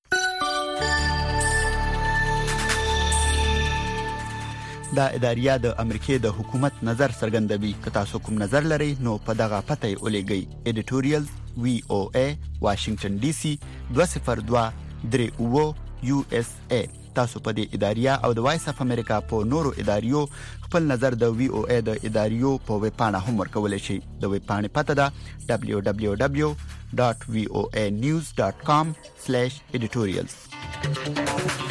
دا اداریا د امریکای د حکومت نظر څرګندوي که تاسو کوم نظر لرئ نو په دغه پته ولېږئ ایډیټوریال وی او ای واشنگټن ډي سي دوه صفر دوه درې اوه یو اس ای تاسو په دې اداریا او د وایس اف امریکا په نورو اداریو خپل نظر د وی او ای د اداریو په ویب پاڼه هم ورکولای شئ د ویب پاڼې پته ده دبليو دبليو دبليو ډاټ وی او ای نیوز ډاټ کام سلیش ایډیټوریالز